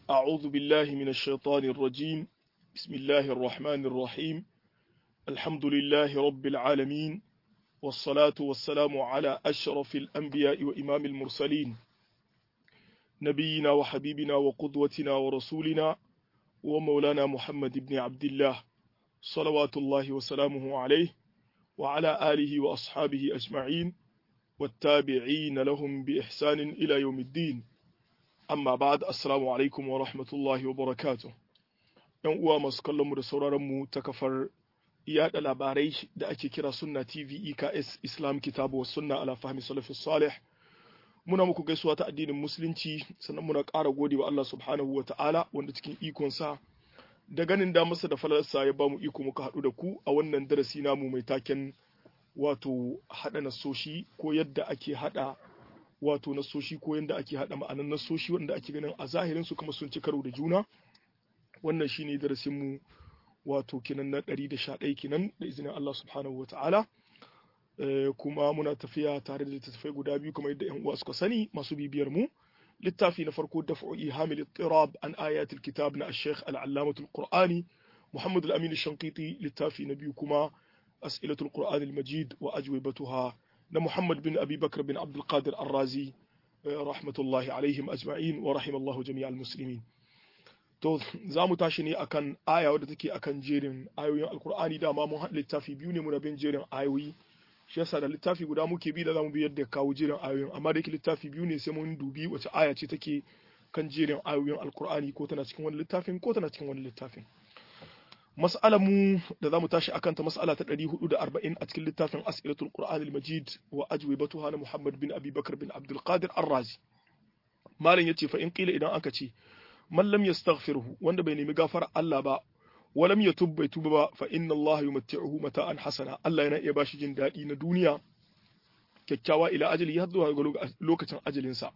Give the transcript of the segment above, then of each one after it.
أعوذ بالله من الشيطان الرجيم. بسم الله الرحمن الرحيم. الحمد لله رب العالمين، والصلاة والسلام على أشرف الأنبياء وإمام المرسلين، نبينا وحبيبنا وقدوتنا ورسولنا ومولانا محمد بن عبد الله، صلوات الله وسلامه عليه وعلى آله وأصحابه أجمعين والتابعين لهم بإحسان إلى يوم الدين. Amma ba'ad, assalamu alaikum wa rahmatullahi wa barakatuh. ‘Yan uwa masu kallon mu da sauraron mu ta kafar yaɗa labarai da ake kira Sunna TV EKS Islam Kitabu wa Sunna ala fahmi salafis salih. Muna muku gaisuwa ta addinin Musulunci, sannan muna ƙara gode wa Allah subhanahu wa ta'ala wanda cikin ikonsa da ganin damarsa da falalarsa ya bamu iko muka haɗu da ku a wannan darasi namu mai taken wato haɗa nasoshi ko yadda ake haɗa wato nasoshi ko yadda ake haɗa ma'anan nasoshi wanda ake ganin a zahirin su kuma sun ci karo da juna. Wannan shine darasin mu wato kinan na 111 kinan da izinin Allah subhanahu wata'ala. Kuma muna tafiya tare da littattafai guda biyu kamar yadda ƴan uwa suka sani masu bibiyar mu. Littafi na farko daf'u ihamil ittirab an ayatil kitab na Sheikh al-Allamatul Qur'ani Muhammad al-Amin al-Shanqiti. Littafi na biyu kuma as'ilatul Qur'an al-Majid wa ajwibatuha na Muhammad bin Abi Bakr bin Abdul Qadir Ar-Razi rahmatullahi alaihim ajma'in wa rahimallahu jami'al muslimin. To za mu tashi ne akan aya wadda take akan jerin ayoyin Alkur'ani. Dama mun haɗa littafi biyu ne muna bin jerin ayoyi, shi yasa da littafi guda muke bi da zamu bi yadda ya kawo jerin ayoyin, amma da yake littafi biyu ne sai mun dubi wace aya ce take kan jerin ayoyin Alkur'ani, ko tana cikin wani littafin ko tana cikin wani littafin. Mas'alar mu da zamu tashi akan ta mas'ala ta 440 a cikin littafin As'ilatul Qur'an al-Majid wa ajwibatuha na Muhammad bin Abi Bakr bin Abdul Qadir Ar-Razi. Malam yace fa in qila idan aka ce man lam yastaghfirhu, wanda bai nemi gafara Allah ba, wa lam yatub bai tuba ba, fa inna Allah yumatti'uhu mata'an hasana, Allah yana iya bashi jin dadi na duniya kyakkyawa ila ajali har zuwa lokacin ajalinsa.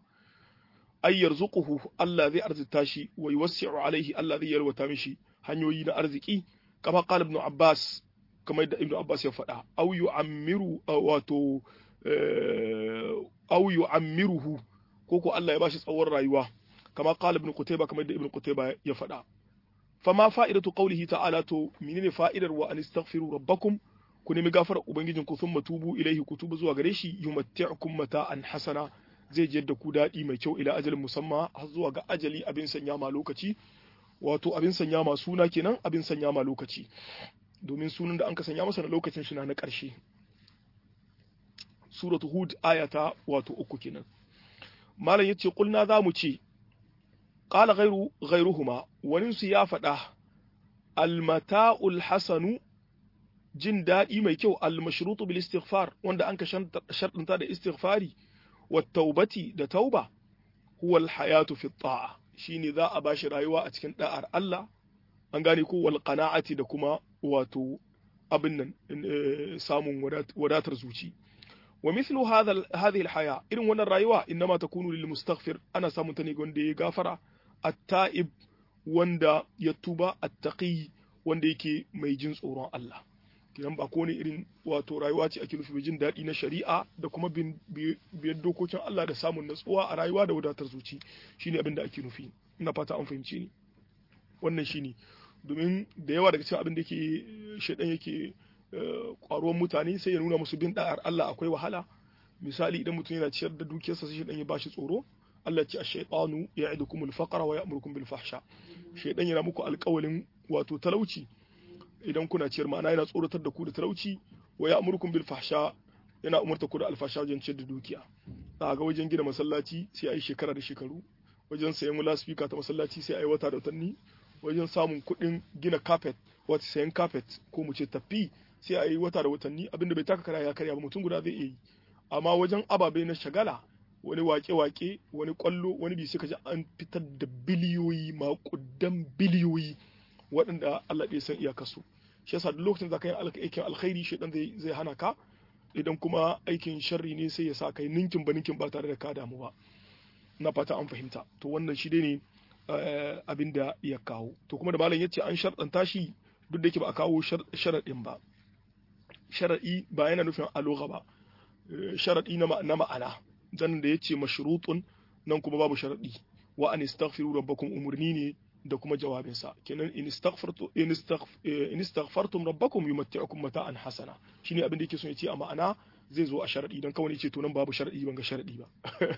Ay yarzuquhu, Allah zai arzita shi, wa yuwassi'u alaihi, Allah zai yalwata mishi hanyoyi na arziki, kama qala ibn Abbas, kamar da ibn Abbas ya faɗa, aw yu'ammiru wato aw yu'ammiruhu, ko Allah ya bashi tsawon rayuwa, kama qala ibn Qutayba, kamar da ibn Qutayba ya faɗa. Fama fa'idatu qawlihi ta'ala, to menene fa'idar wa anistaghfiru rabbakum, ku nemi gafarar ubangijinku thumma tubu ilaihi, ku tuba zuwa gare shi, yumatti'ukum mata'an hasana, zai jiyar da ku daɗi mai kyau ila ajalin musamma, har zuwa ga ajali abin sanya ma lokaci, wato abin sanya ma suna kenan, abin sanya ma lokaci, domin sunan da an ka sanya masa na lokacin shi na ƙarshe. Suratu Hud ayata wato 3 kenan. Malam yace kulna zamu ce qala ghayruhuma, wani su ya faɗa almata'ul hasanu, jin daɗi mai kyau, almashrutu bil istighfar, wanda an ka sharɗanta da istighfari, wa taubati da tauba, huwa alhayatu fi ta'a, shine za a bashi rayuwa a cikin da'ar Allah, an gane ko, wal qana'ati da kuma wato abin nan samun wadatar zuci. Wa mithlu hadhihi alhaya, irin wannan rayuwa innama takunu lil mustaghfir, ana samun ta ne ga wanda ya gafara, at-ta'ib, wanda ya tuba, at-taqi, wanda yake mai jin tsoron Allah. Kidan ba ko ne irin wato rayuwa ce ake nufi jin daɗi na shari'a da kuma biyar dokokin Allah da samun natsuwa a rayuwa da wadatar zuci, shine abin da ake nufi. Ina fata an fahimce ni. Wannan shine, domin da yawa daga cikin abin da yake shedan yake kwaruwan mutane, sai ya nuna musu bin da'ar Allah akwai wahala. Misali, idan mutum yana ciyar da dukiyarsa sai shedan ya bashi tsoro. Allah ce ash-shaytanu ya'idukumul faqra wa ya'murukum bil fahsha. Shedan yana muku alƙawalin wato talauci idan kuna ciyar, ma'ana yana tsoratar da ku da talauci, wa ya'murukum bil fahsha, yana umarta ku da alfasha wajen ciyar da dukiya. Za ga wajen gina masallaci sai a yi shekara da shekaru, wajen sayan lasfika ta masallaci sai a yi wata da watanni, wajen samun kuɗin gina carpet, wata sayan carpet ko mu ce tafi, sai a yi wata da watanni, abinda bai taka kara ya karya ba mutum guda zai iya yi. Amma wajen ababe na shagala, wani wake-wake, wani kwallo, wani bi suka ji an fitar da biliyoyi, maƙudan biliyoyi, waɗanda Allah ɗaya san iyakarsu. Shi yasa duk lokacin da ka yi aikin alkhairi, shaitan zai hana ka, idan kuma aikin sharri ne sai ya sa kai ninkin ba tare da ka damu ba. Na fata an fahimta. To wannan shi dai ne abin da ya kawo. To kuma da malam yace an sharɗanta shi, duk da yake ba a kawo sharaɗin ba. Sharaɗi ba yana nufin alugha ba, sharaɗi na ma'ana. Dan da yace mashrutun, nan kuma babu sharaɗi. wa an istaghfiru rabbakum umurni ne da kuma jawabinsa kenan in istaghfartum rabbakum yumatti'ukum mata'an hasana shine abin da yake so ya ce a ma'ana zai zo a sharadi dan kawai ce to nan babu sharadi ban ga sharadi ba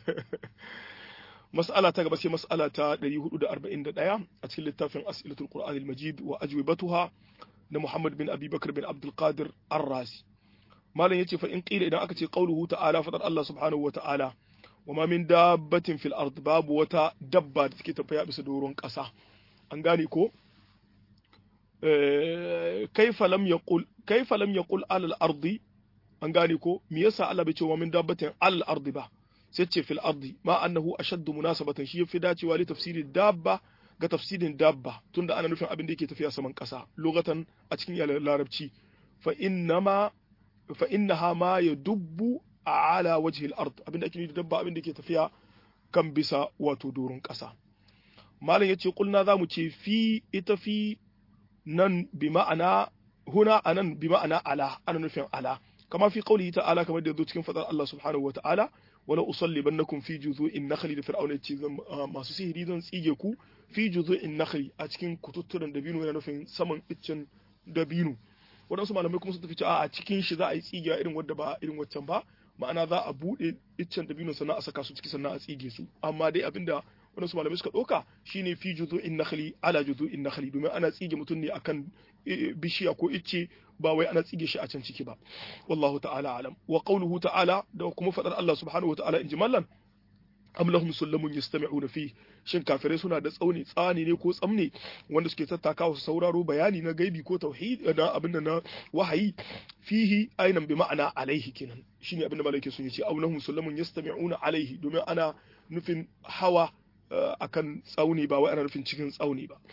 mas'ala ta gaba sai mas'ala ta 441 a cikin littafin as'ilatul qur'an al-majid wa ajwibatuha na Muhammad bin Abi Bakr bin Abdul Qadir Ar-Razi malam yace fa in qila idan aka ce qauluhu ta'ala fadar Allah subhanahu wa ta'ala wa ma min dabbatin fil ard babu wata dabba da take tafiya bisa doron ƙasa an gane ko kaifa lam yaqul alal ardi an gane ko me yasa Allah bai ce wa min dabbatin alal ardi ba sai ce fil ardi ma annahu ashaddu munasabatan shi yafi dacewa li tafsirin dabba ga tafsirin dabba tunda ana nufin abin da yake tafiya saman ƙasa lugatan a cikin larabci fa innaha ma yadubbu ala wajhi al-ard abin da ake nufi dabba abin da yake tafiya kan bisa wato doron ƙasa malam yace kulna zamu ce fi ita fi nan bi ma'ana huna anan bi ma'ana ala ana nufin ala kama fi qawlihi ta'ala kamar da yazo cikin fadar Allah subhanahu wa ta'ala wala usallibannakum fi juzu'in nakhli da fir'auna yace masu sihiri zan tsige ku fi juzu'in nakhli a cikin kututturen dabino yana nufin saman iccen dabino wadansu malamai kuma sun tafi a cikin shi za a yi tsigewa irin wadda ba irin waccan ba ma'ana za a bude iccen dabino sannan a saka su ciki sannan a tsige su amma dai abinda wadansu malamai suka ɗauka shine fi juzu'in nakhli ala juzu'in nakhli domin ana tsige mutum ne akan bishiya ko icce ba wai ana tsige shi a can ciki ba wallahu ta'ala alam wa qawluhu ta'ala da kuma fadar Allah subhanahu wa ta'ala inji mallan am lahum sullamun yastami'una fi shin kafirai suna da tsani ne ko tsamne wanda suke tattakawa su sauraro bayani na gaibi ko tauhid da abinda na wahayi fihi ainan bi ma'ana alaihi kenan shine abinda malaike sun yace am lahum sullamun yastami'una alaihi domin ana nufin hawa akan tsauni ba wai ana nufin cikin tsauni ba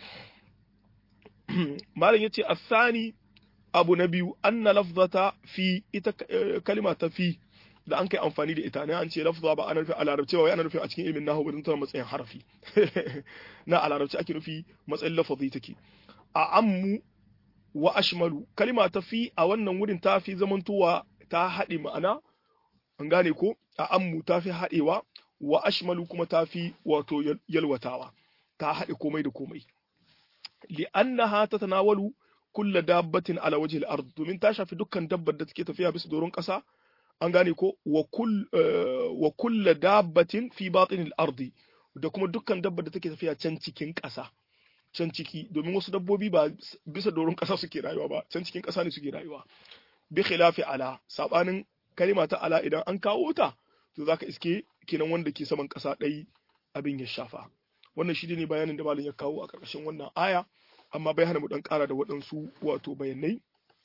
malam yace asani abu na biyu anna lafzata fi ita kalima ta fi da an kai amfani da ita ne an ce lafza ba ana nufin a larabci ba wai ana nufin a cikin ilmin nahwu ba tana matsayin harafi na a larabci ake nufi matsayin lafazi take a ammu wa ashmalu kalima ta fi a wannan wurin ta fi zamantowa ta haɗe ma'ana an gane ko a ammu ta fi haɗewa wa ashmalu kuma ta fi wato yalwatawa ta haɗe komai da komai li'annaha tatanawalu kulla dabbatin ala wajhi al-ard domin ta shafi dukkan dabbar da take tafiya bisa doron ƙasa an gane ko wa kulla dabbatin fi batin al-ardi da kuma dukkan dabbar da take tafiya can cikin ƙasa can ciki domin wasu dabbobi ba bisa doron ƙasa suke rayuwa ba can cikin ƙasa ne suke rayuwa bi khilafi ala sabanin kalima ta ala idan an kawo ta to zaka iske kenan wanda ke saman ƙasa ɗai abin ya shafa wannan shi ne bayanin da malam ya kawo a ƙarƙashin wannan aya amma bai hana mu dan ƙara da waɗansu wato bayanai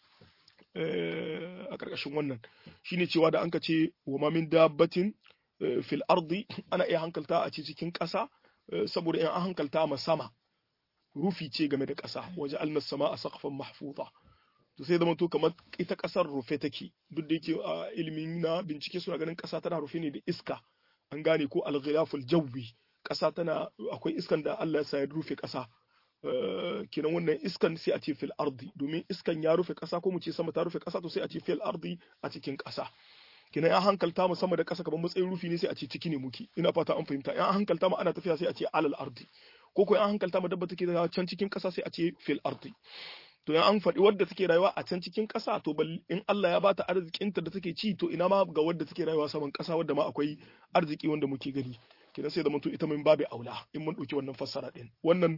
a ƙarƙashin wannan shine cewa da anka ce wa ma min dabbatin fil ardi ana iya hankalta a cikin ƙasa saboda in an hankalta ma sama rufi ce game da ƙasa waje alnas sama a saqfan mahfuza to sai zama to kamar ita ƙasar rufe take duk da yake a ilimin na bincike suna ganin ƙasa tana rufe ne da iska an gane ko al-ghilaful jawwi ƙasa tana akwai iskan da Allah ya sa ya rufe ƙasa kenan wannan iskan sai a ce fil ardi domin iskan ya rufe ƙasa ko mu ce sama ta rufe ƙasa to sai a ce fil ardi a cikin ƙasa kenan ya hankalta mu sama da ƙasa kamar matsayin rufi ne sai a ce ciki ne muke ina fata an fahimta ya hankalta mu ana tafiya sai a ce alal ardi ko ko ya hankalta mu dabba take da can cikin ƙasa sai a ce fil ardi to ya an faɗi wadda take rayuwa a can cikin ƙasa to in Allah ya bata arzikinta da take ci to ina ma ga wadda take rayuwa saman ƙasa wadda ma akwai arziki wanda muke gani kenan sai da mutu ita min babu aula in mun ɗauki wannan fassara ɗin wannan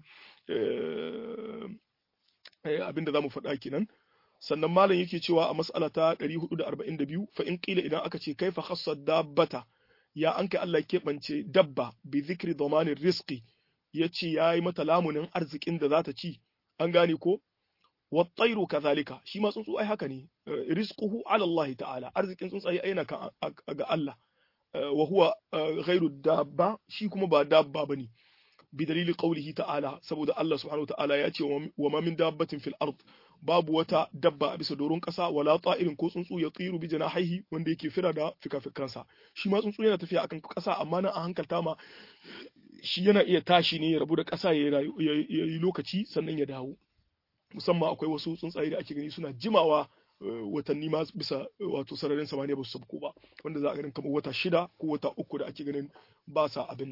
abinda zamu faɗa kenan sannan malam yake cewa a mas'ala ta 442 fa in qila idan aka ce kaifa khassa dabbata ya an kai Allah keɓance dabba bi zikri dhamanin rizqi yace yayi mata lamunin arzikin da za ta ci an gane ko wat-tayru kadhalika shi ma tsuntsu ai haka ne rizquhu ala Allah ta'ala arzikin tsuntsaye ai yana ga Allah wa huwa ghairu dabba shi kuma ba dabba bane bi dalili qawlihi ta'ala saboda Allah subhanahu wa ta'ala ya ce wa ma min dabbatin fil ard babu wata dabba a bisa doron kasa wala ta'irin ko tsuntsu ya tsiru bi janahihi wanda yake fira da fikafikansa shi ma tsuntsu yana tafiya akan kasa amma nan a hankalta ma shi yana iya tashi ne ya rabu da kasa ya yi lokaci sannan ya dawo musamman akwai wasu tsuntsaye da ake gani suna jimawa watanni ma bisa wato sararin samaniya ba su sabko ba wanda za a ganin kamar wata 6 ko wata 3 da ake ganin ba sa abin nan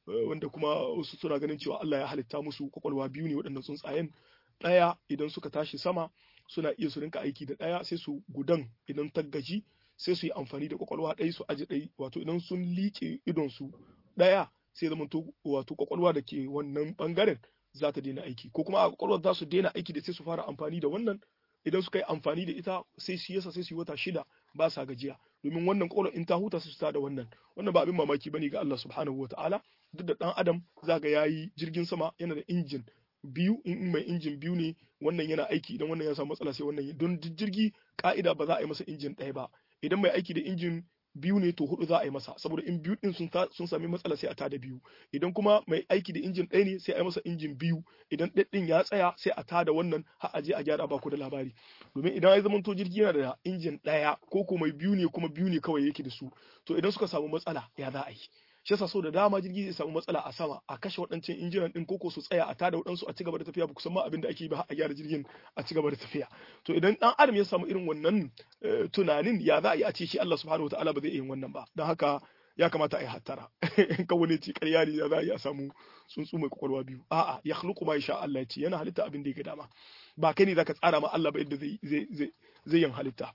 wanda kuma wasu suna ganin cewa Allah ya halitta musu kwakwalwa biyu ne waɗannan tsuntsayen. Ɗaya idan suka tashi sama suna iya su rinka aiki da ɗaya sai su gudan idan ta gaji sai su yi amfani da kwakwalwa ɗaya su aji ɗaya, wato idan sun liƙe idon su ɗaya sai zama to wato kwakwalwa da ke wannan bangaren za ta daina aiki, ko kuma a kwakwalwar za su daina aiki da sai su fara amfani da wannan. Idan suka yi amfani da ita sai su yasa sai su yi wata 6 ba sa gajiya, domin wannan kwakwalwar in ta huta su ta da wannan ba abin mamaki bane ga Allah subhanahu wataala. Duk da dan adam zaga yayi jirgin sama yana da injin biyu, in mai injin biyu ne wannan yana aiki, idan wannan ya samu matsala sai wannan, don jirgi ka'ida ba za a yi masa injin ɗaya ba. Idan mai aiki da injin biyu ne to 4 za a yi masa, saboda in biyu din sun sami matsala sai a tada biyu. Idan kuma mai aiki da injin ɗaya ne sai a yi masa injin biyu, idan ɗin ya tsaya sai a tada wannan har a je a gyara, ba ku da labari. Domin idan ya zama to jirgi yana da injin ɗaya ko ko mai biyu ne kuma biyu ne kawai yake da su, to idan suka samu matsala ya za a yi? Shi yasa so da dama jirgi zai samu matsala a sama a kashe waɗancan injinan ɗin, koko su tsaya a tada waɗansu a cigaba da tafiya, ba kusan ma abin da ake yi ba a gyara jirgin a cigaba da tafiya. To idan ɗan adam ya samu irin wannan tunanin, ya za a yi a ce shi Allah subhanahu wataala ba zai iya yin wannan ba? Don haka ya kamata a yi hattara. In ka wani ce ƙarya ne ya za a yi a samu tsuntsu mai kwakwalwa biyu? A'a, ya khluqu ma yasha, Allah ya ce yana halitta abin da ya ga dama. Ba kai ne zaka tsara ma Allah ba yadda zai yin halitta.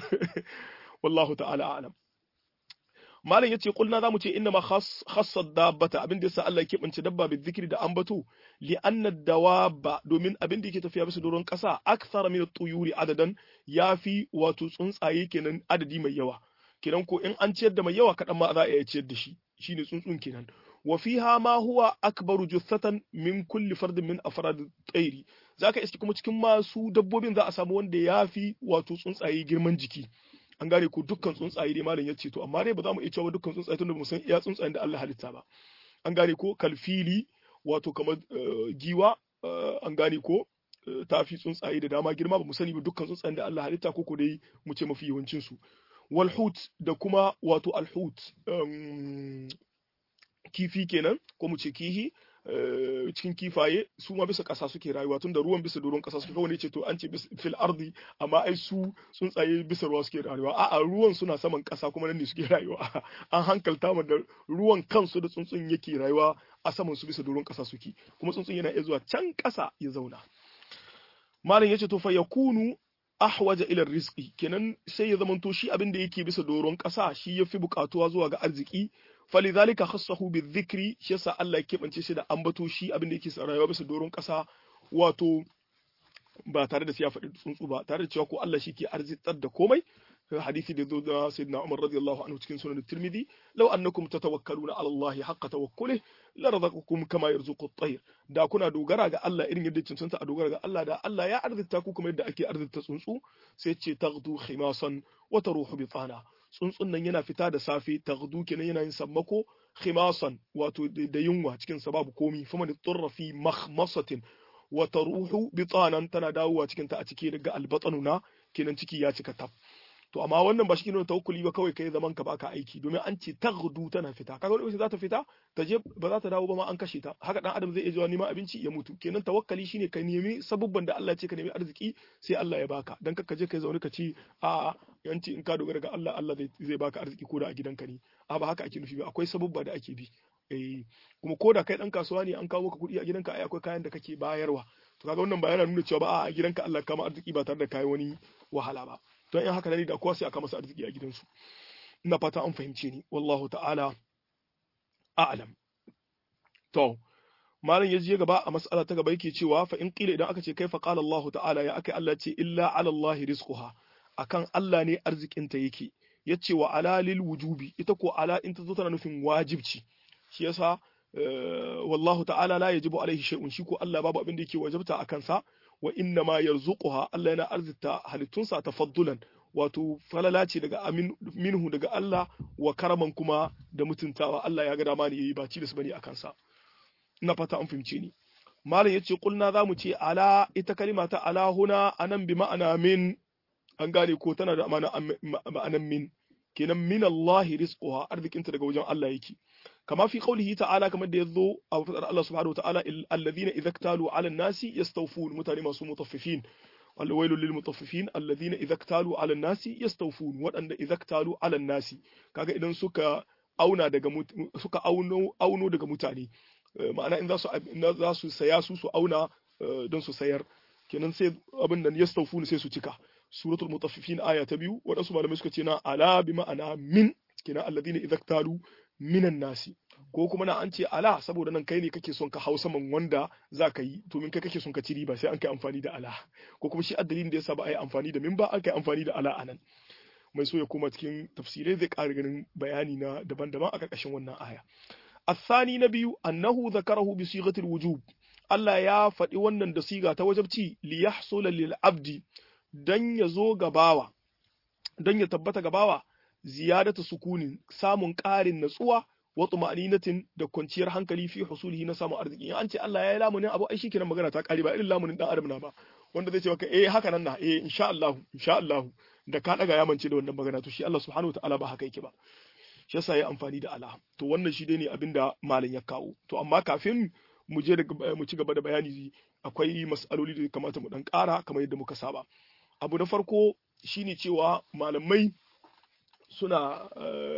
Wallahu ta'ala a'lam. Malam yace kulna zamu ce inna ma khassa dabbata, abin da yasa Allah ya kebance dabba bi zikri da ambato, li anna dawaba, domin abin da yake tafiya bisa doron kasa akthara min at-tuyuri adadan, yafi wato tsuntsaye kenan adadi mai yawa. Kenan ko in an ciyar da mai yawa kadan ma za a iya ciyar da shi, shine tsuntsun kenan. Wa fiha ma huwa akbaru jussatan min kulli fardin min afrad at-tayri, zaka iski kuma cikin masu dabbobin za a samu wanda yafi wato tsuntsaye girman jiki. An gane ko dukkan tsuntsaye dai malam yace to, amma dai ba za mu iya cewa dukkan tsuntsaye tunda ba mu san iya tsuntsayen da Allah halitta ba. An gane ko kalfili, wato kamar giwa, an gane ko tafi tsuntsaye da dama girma, ba mu sani ba dukkan tsuntsayen da Allah halitta ko dai mu ce mafi yawancin su. Wal hut, da kuma wato al hut, kifi kenan ko mu ce kihi, cikin kifaye su ma bisa ƙasa suke rayuwa, tun da ruwan bisa doron ƙasa suke. Kawai ce to an ce fil ardi, amma ai su tsuntsaye bisa ruwa suke rayuwa. A'a, ruwan suna saman ƙasa kuma nan ne suke rayuwa. An hankalta mu da ruwan kansu da tsuntsun yake rayuwa a saman su bisa doron ƙasa suke, kuma tsuntsun yana iya zuwa can ƙasa ya zauna. Malam yace to fa yakunu ahwaja ila rizqi, kenan sai ya zamanto shi abin da yake bisa doron ƙasa shi yafi buƙatuwa zuwa ga arziki. Falizalika khassahu bizikri, shi yasa Allah ya kebance shi da ambato shi abin da yake rayuwa bisa doron ƙasa, wato ba tare da ya faɗi tsuntsu ba, tare da cewa ko Allah shi ke arzitar da komai. Hadisi da zo da sayyidina Umar radiyallahu anhu cikin sunan Tirmidhi, law annakum tatawakkaluna ala Allah haqqa tawakkulih la razaqakum kama yarzuqu at-tayr, da kuna dogara ga Allah irin yadda cancanta a dogara ga Allah, da Allah ya arzita ku kuma yadda ake arzita tsuntsu. Sai ce taghdu khimasan wa taruhu bitana, tsuntsun nan yana fita da safe, taghdu kenan yana yin sammako, khimasan wato da yunwa cikin sa babu komi, faman turra fi makhmasatin wa taruhu bitanan, tana dawowa cikin ta a cike daga albatanuna, kenan ciki ya cika tab. To amma wannan ba shi ne tawakkuli ba, kawai kai zaman ka baka aiki, domin an ce taghdu tana fita, kaga wani za ta fita ta je ba za ta dawo ba ma an kashe ta. Haka dan adam zai iya zuwa neman abinci ya mutu. Kenan tawakkali shine ka nemi sabubban da Allah ya ce ka nemi arziki sai Allah ya baka, dan kakka je kai zaune ka ci a yanci in ka dogara ga Allah, Allah zai baka arziki ko da a gidanka ne. A ba haka ake nufi ba, akwai sabubba da ake bi. Kuma ko da kai dan kasuwa ne an kawo maka kuɗi a gidanka, ai akwai kayan da kake bayarwa. To kaga wannan ba yana nuna cewa ba a gidanka Allah kama arziki ba tare da kai wani wahala ba. Don in haka ne da kowa sai aka masa arziki a gidansu. Ina fata an fahimce ni, wallahu ta'ala a'lam. To malam ya je gaba a mas'ala ta gaba yake cewa fa in qila, idan aka ce kaifa qala Allah ta'ala, ya akai Allah ce illa 'ala Allah rizquha, akan Allah ne arzikin ta yake. Yace wa ala lil wujubi, ita ko ala in ta zo tana nufin wajibci. Shi yasa wallahu ta'ala la yajibu alaihi shay'un, shi ko Allah babu abin da yake wajibta akan sa. Wa inna ma yarzuquha, Allah yana arzita halittunsa tafaddulan, wato falala ce daga minhu daga Allah, wa karaman kuma da mutuntawa. Allah ya ga dama ne yayi, ba ci da su bane akan sa. Ina fata an fahimce ni. Malam yace kulna zamu ce ala, ita kalima ta ala huna anan bi ma'ana min, an gane ko tana da ma'anan min, kenan min Allah rizquha, arzikinta daga wajen Allah yake. كما في قوله تعالى كما يذو أو الله سبحانه وتعالى الذين إذا اكتالوا على الناس يستوفون، متاني ما سو مطففين، والويل للمطففين الذين إذا اكتالوا على الناس يستوفون، وأن إذا اكتالوا على الناس كاga idan suka auna daga suka auno daga mutane ma'ana in za su saya su auna don su sayar kenan sai abin nan yastawfuna sai su cika suratul mutaffifin aya ta 2 wadansu malamai suka ce na ala bi ma'ana min kenan alladhina idza talu minan nasi ko kuma na an ce ala saboda nan kai ne kake son ka hausa man wanda za ka yi to min kai kake son ka ci riba sai an kai amfani da ala ko kuma shi addalin da yasa ba a yi amfani da min ba an kai amfani da ala anan mai so ya koma cikin tafsirai zai ƙara ganin bayani na daban-daban a ƙarƙashin wannan aya الثاني نبي أنه ذكره بصيغة الوجوب Allah ya faɗi wannan da siga ta wajabci li yahsula lil abdi dan ya zo gabawa dan ya tabbata gabawa ziyadatu sukunin samun ƙarin natsuwa wa tuma'ninatin da kwanciyar hankali fi husulihi na samun arziki in an ce Allah ya yi lamunin abu ai shikenan magana ta ƙare ba irin lamunin dan adam na ba wanda zai ce maka haka nan na insha Allah da ka daga ya mance da wannan magana to shi Allah subhanahu wataala ba haka yake ba shi yasa ya amfani da ala to wannan shi dai ne abinda malam ya kawo to amma kafin mu je mu ci gaba da bayani akwai mas'aloli da kamata mu dan ƙara kamar yadda muka saba abu na farko shine cewa malamai suna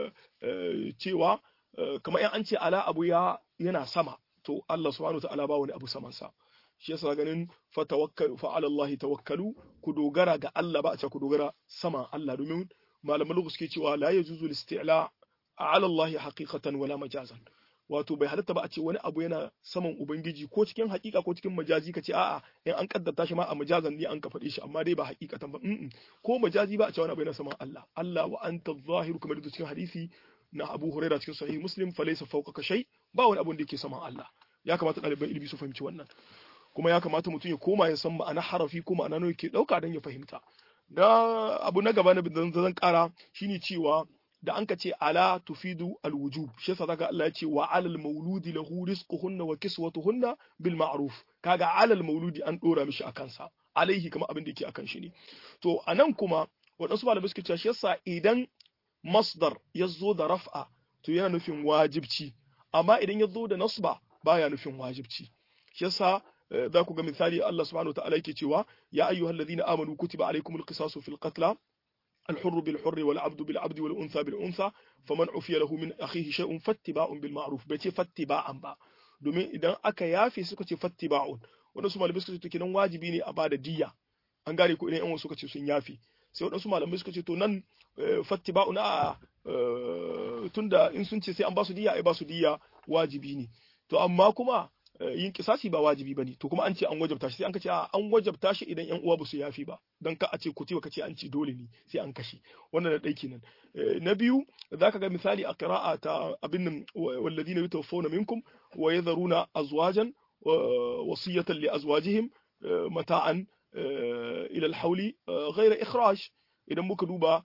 cewa kamar in an ce ala abu yana sama to Allah subhanahu wataala ba wani abu saman sa shi yasa ganin fa ala Allah tawakkalu ku dogara ga Allah ba a ce ku dogara sama Allah domin malaman lugu suke cewa la yajuzu al-isti'la ala Allah haqiqatan wala majazan wato bai halatta ba a ce wani abu yana saman ubangiji ko cikin hakika ko cikin majazi ka ce a'a in an kaddata shi ma a majazan ne an ka faɗe shi amma dai ba hakikatan ba ko majazi ba a ce wani abu yana saman Allah Allah wa anta zahiru kamar da cikin hadisi na Abu Huraira cikin sahih Muslim fa laysa fawqaka shay ba wani abu da yake saman Allah ya kamata ɗaliban ilimi su fahimci wannan kuma ya kamata mutum ya koma ya san ma'ana harafi ko ma'ana nawa yake ɗauka don ya fahimta da abu na gaba na zan ƙara shine cewa da an ka ce ala tufidu alwujub shi yasa zaka Allah ya ce wa alal mauludi lahu rizquhunna wa kiswatuhunna bil ma'ruf kaga alal mauludi an dora mishi akan sa alaihi kamar abin da yake akan shi ne to anan kuma wadansu malamai suke cewa shi yasa idan masdar yazo da raf'a to yana nufin wajibci amma idan yazo da nasba baya nufin wajibci shi yasa za ku ga misali Allah subhanahu wa ta'ala yake cewa ya ayyuhalladhina amanu kutiba alaykumul qisasu fil qatl الحر بالحر والعبد بالعبد والأنثى بالأنثى فمن عفي له من أخيه شيء فاتباع بالمعروف بيتي فاتباعا با domin idan aka yafe suka ce fattiba'un wadansu malamai suka ce to kenan wajibi ne a bada diyya an gane ko idan yan wasu suka ce sun yafe sai wadansu malamai suka ce to nan fattiba'un a tunda in sun ce sai an ba su diyya ai ba su diyya wajibi ne to amma kuma yin kisasi ba wajibi bane to kuma an ce an wajabta shi sai an kace an wajabta shi idan yan uwa ba su yafi ba dan ka a ce kutiba kace an ce dole ne sai an kashe wannan da dai kenan na biyu zaka ga misali a qira'a ta abin nan walladina yatawaffawna minkum wa yadharuna azwajan wasiyatan li azwajihim mata'an ila al-hawli ghayra ikhraj idan muka duba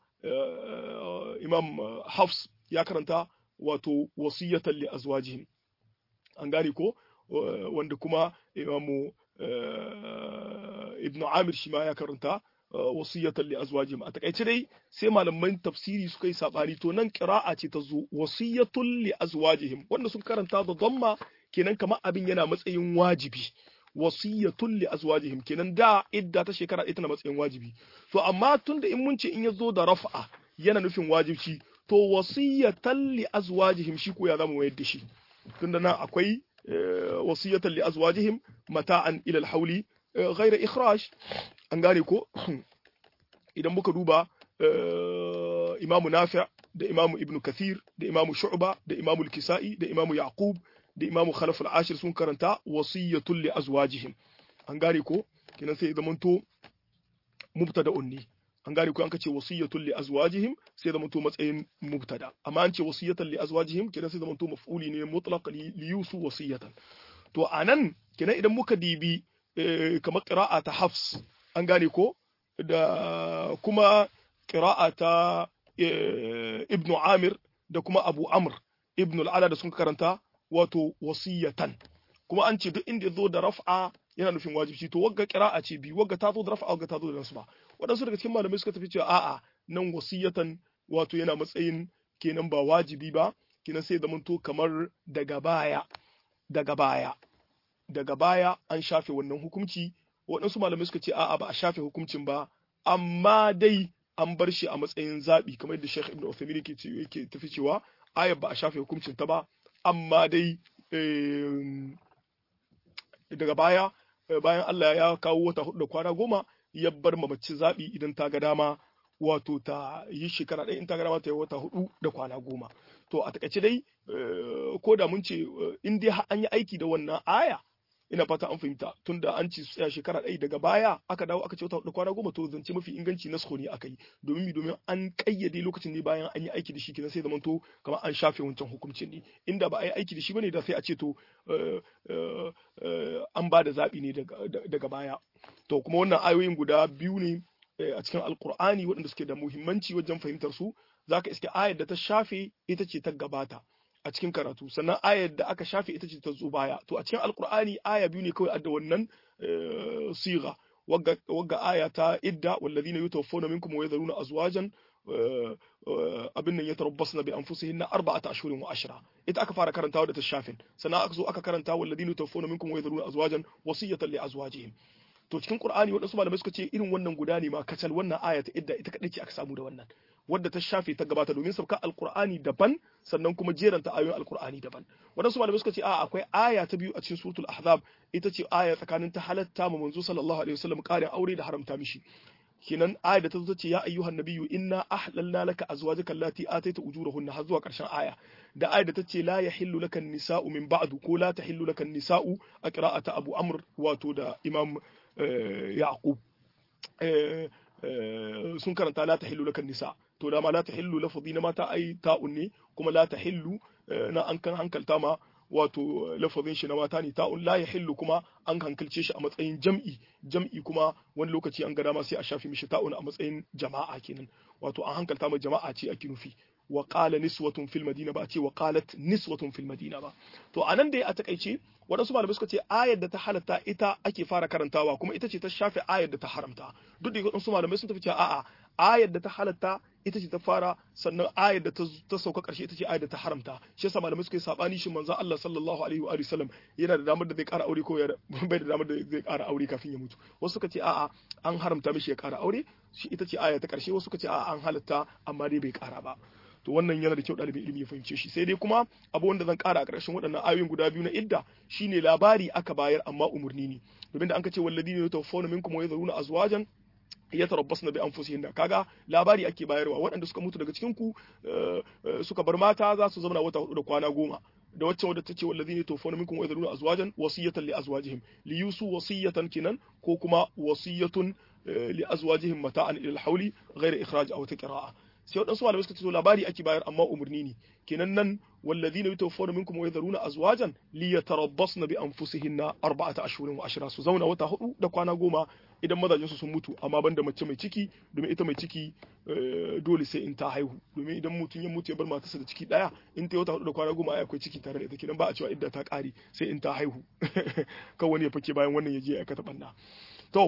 imam Hafs ya karanta wato wasiyatan li azwajihim an gane ko wanda kuma imamu ibn Amir shi ma ya karanta wasiyatan li azwajihim a takaice dai sai malaman tafsiri suka yi sabani to nan qira'a ce ta zo wasiyatun li azwajihim wanda sun karanta da dhamma kenan kamar abin yana matsayin wajibi wasiyatun li azwajihim kenan da idda ta shekara ita na matsayin wajibi to amma tunda in mun ce in yazo da raf'a yana nufin wajibci to wasiyatan li azwajihim shi ko ya zama wayar da shi tunda nan akwai wasiyatan li azwajihim mata'an ila al-hawli ghayra ikhraj an gane ko idan muka duba imamu Nafi' da imamu Ibn Kathir da imamu Shu'ba da imamu al-Kisa'i da imamu Yaqub da imamu Khalaf al-Ashir sun karanta wasiyatun li azwajihim an gane ko kinan sai zamanto mubtada'un ne an gane ko an kace wasiyatun li azwajihim sai zamanto matsayin mubtada amma an ce wasiyatan li azwajihim kinan sai zamanto maf'uli ne mutlaq li yusu wasiyatan to anan kinan idan muka dibi kamar qira'a ta Hafs an gane ko da kuma qira'a ta Ibn Amir da kuma Abu Amr Ibn al-Ala da sun karanta wato wasiyatan kuma an ce duk inda zo da raf'a yana nufin wajibi to wagga qira'a ce bi wagga ta zo da raf'a wagga ta zo da nasba wadansu daga cikin malamai suka tafi cewa a'a nan wasiyatan wato yana matsayin kenan ba wajibi ba kenan sai da to kamar daga baya an shafe wannan hukunci wadansu malamai suka ce a'a ba a shafe hukuncin ba amma dai an bar shi a matsayin zabi kamar yadda Sheikh Ibn Uthaymeen yake tafi cewa ayar ba a shafe hukuncin ta ba amma dai daga baya bayan Allah ya kawo wata 4 da kwana 10 ya bar mace zabi idan ta ga dama wato ta yi shekara ɗaya in ta ga dama ta yi wata 4 da kwana 10 to a takaice dai ko da mun ce in dai an yi aiki da wannan aya ina fata an fahimta tunda an ci tsaya shekara ɗaya daga baya aka dawo aka ce wata 4 kwana 10 to zance mafi inganci na ne aka yi domin an kayyade lokacin ne bayan an yi aiki da shi kenan sai zaman to kamar an shafe wancan hukuncin ne inda ba a yi aiki da shi bane da sai a ce to an ba da zaɓi ne daga baya to kuma wannan ayoyin guda biyu ne a cikin alkur'ani waɗanda suke da muhimmanci wajen fahimtar su zaka iske ayar da ta shafe ita ce ta gabata a cikin karatu sannan ayar da aka shafe ita ce ta zo baya to a cikin alkur'ani aya biyu ne kawai adda wannan siga wagga aya ta idda walladhina yutawaffawna minkum wa yadharuna azwajan abin nan yatarabbasna bi anfusihinna arba'ata ashhurin wa ashra ita aka fara karantawa da ta shafin sannan aka zo aka karanta walladhina yutawaffawna minkum wa yadharuna azwajan wasiyatan li azwajihim to cikin Qur'ani waɗansu malamai suka ce irin wannan guda ne ma kacal wannan aya ta idda ita kadai ce aka samu da wannan wadda ta shafe ta gabata domin sabka alqur'ani daban sannan kuma jeranta ayoyin alqur'ani daban waɗansu malamai suka ce a akwai aya ta biyu a cikin suratul ahzab ita ce aya tsakanin ta halatta ma manzo sallallahu alaihi wasallam ƙarin aure da haramta mishi kenan aya da ta zo ce ya ayyuhan nabiyyu inna ahlalna laka azwajaka allati ataita ujurahunna har zuwa ƙarshen aya da aya da ta ce la yahillu laka nisa'u min ba'du ko la tahillu laka nisa'u a qira'ata abu amr wato da imam yaqub sun karanta la tahillu laka nisa to dama la tahillu lafzi na mata ai ta'un ne kuma la tahillu na an kan hankalta ma wato lafazin shi na mata ne ta'un la yahillu kuma an hankalce shi a matsayin jam'i kuma wani lokaci an ga dama sai a shafi mishi ta'un a matsayin jama'a kenan wato an hankalta ma jama'a ce ake nufi wa qala niswatun fil madina ba a ce wa qalat niswatun fil madina ba to anan dai a takaice waɗansu malamai suka ce ayar da ta halatta ita ake fara karantawa kuma ita ce ta shafe ayar da ta haramta duk da waɗansu malamai sun tafi cewa a'a ayar da ta halatta ita ce ta fara sannan ayar da ta sauka ƙarshe ita ce ayar da ta haramta shi yasa malamai suka yi sabani shi manzon Allah sallallahu alaihi wa sallam yana da damar da zai ƙara aure ko bai da damar da zai ƙara aure kafin ya mutu wasu suka ce a'a an haramta mishi ya ƙara aure shi ita ce aya ta ƙarshe wasu suka ce a'a an halatta amma dai bai ƙara ba to wannan yana da kyau ɗalibin ilimi ya fahimce shi sai dai kuma abu wanda zan ƙara a ƙarshen waɗannan ayoyin guda biyu na idda shine labari aka bayar amma umurni ne domin da an ce walladina yatawaffawna minkum wa yadhuruna azwajan yatarabbasna bi anfusihinna kaga labari ake bayarwa waɗanda suka mutu daga cikin ku suka bar mata za su zama wata 4 da kwana 10 da wacce wadda tace walladina yatawaffawna minkum wa yadhuruna azwajan wasiyatan li azwajihim li yusu wasiyatan kinan ko kuma wasiyatun li azwajihim mata'an ila al-hawli ghayra ikhraj aw taqra'a sai waɗansu malamai suka ce labari ake bayar amma umarni ne kenan nan walladhina yatawaffawna minkum wa yadharuna azwajan liyatarabbasna bi anfusihinna arba'ata ashhurin wa ashra su zauna wata 4 da kwana 10 idan mazajin su sun mutu amma banda mace mai ciki domin ita mai ciki dole sai in ta haihu domin idan mutum ya mutu ya bar matarsa da ciki daya in ta yi wata 4 da kwana 10 ai akwai ciki tare da ita kenan ba a cewa idda ta kare sai in ta haihu kan wani ya fake bayan wannan ya je ya aikata banna to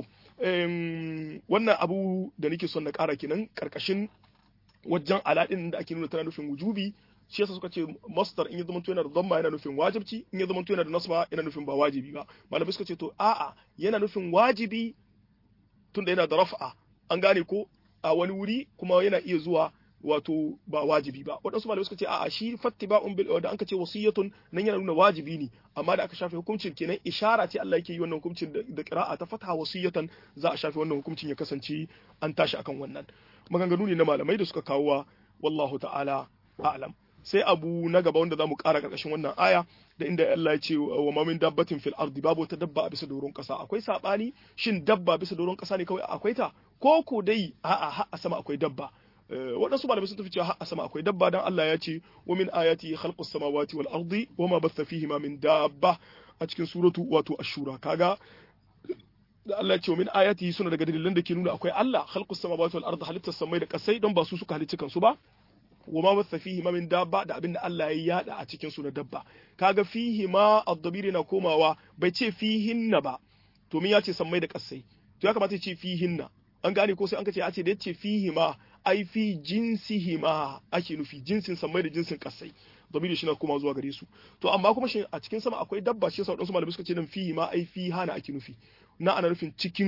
wannan abu da nake son na kara kenan karkashin wajen aladin da ake nuna tana nufin wujubi shi yasa suka ce masdar in ya zama yana da dhamma yana nufin wajibci in ya zama yana da nasba yana nufin ba wajibi ba malamai suka ce to a'a yana nufin wajibi tunda yana da raf'a an gane ko a wani wuri kuma yana iya zuwa wato ba wajibi ba waɗansu malamai suka ce a'a shi fattiba'un bil da anka ce wasiyatun nan yana nuna wajibi ne amma da aka shafe hukuncin kenan ishara ce Allah yake yi wannan hukuncin da qira'a ta fatha wasiyatan za a shafe wannan hukuncin ya kasance an tashi akan wannan maganganu ne na malamai da suka kawo wallahu ta'ala a'lam sai abu na gaba wanda zamu ƙara karkashin wannan aya da inda Allah ya ce wa ma min dabbatin fil ardi babu wata dabba a bisa doron ƙasa akwai sabani shin dabba bisa doron ƙasa ne kawai akwai ta ko ko dai a'a har a sama akwai dabba waɗansu malamai sun tafi cewa har a sama akwai dabba dan Allah ya ce wa min ayati khalqus samawati wal ardi wa ma batha fihi ma min dabba a cikin suratu wato ash-shura kaga da Allah ya ce min ayati suna daga dalilan da ke nuna akwai Allah khalqus samawati wal ardi halittar samai da kasai don ba su suka halicci kansu ba wa ma batha fihi ma min dabba da abinda Allah ya yada a cikin su na dabba kaga fihi ma ad-dabiri na komawa bai ce fihinna ba to min ya ce samai da kasai to ya kamata ya ce fihinna an gane ko sai an kace a ce da ya ce fihi ma ai fi jinsihi ma ake nufi jinsin samai da jinsin kasai dabiri shi na koma zuwa gare su to amma kuma shi a cikin sama akwai dabba shi yasa wadansu malamai suka ce nan fihi ma ai fi hana ake nufi na ana nufin cikin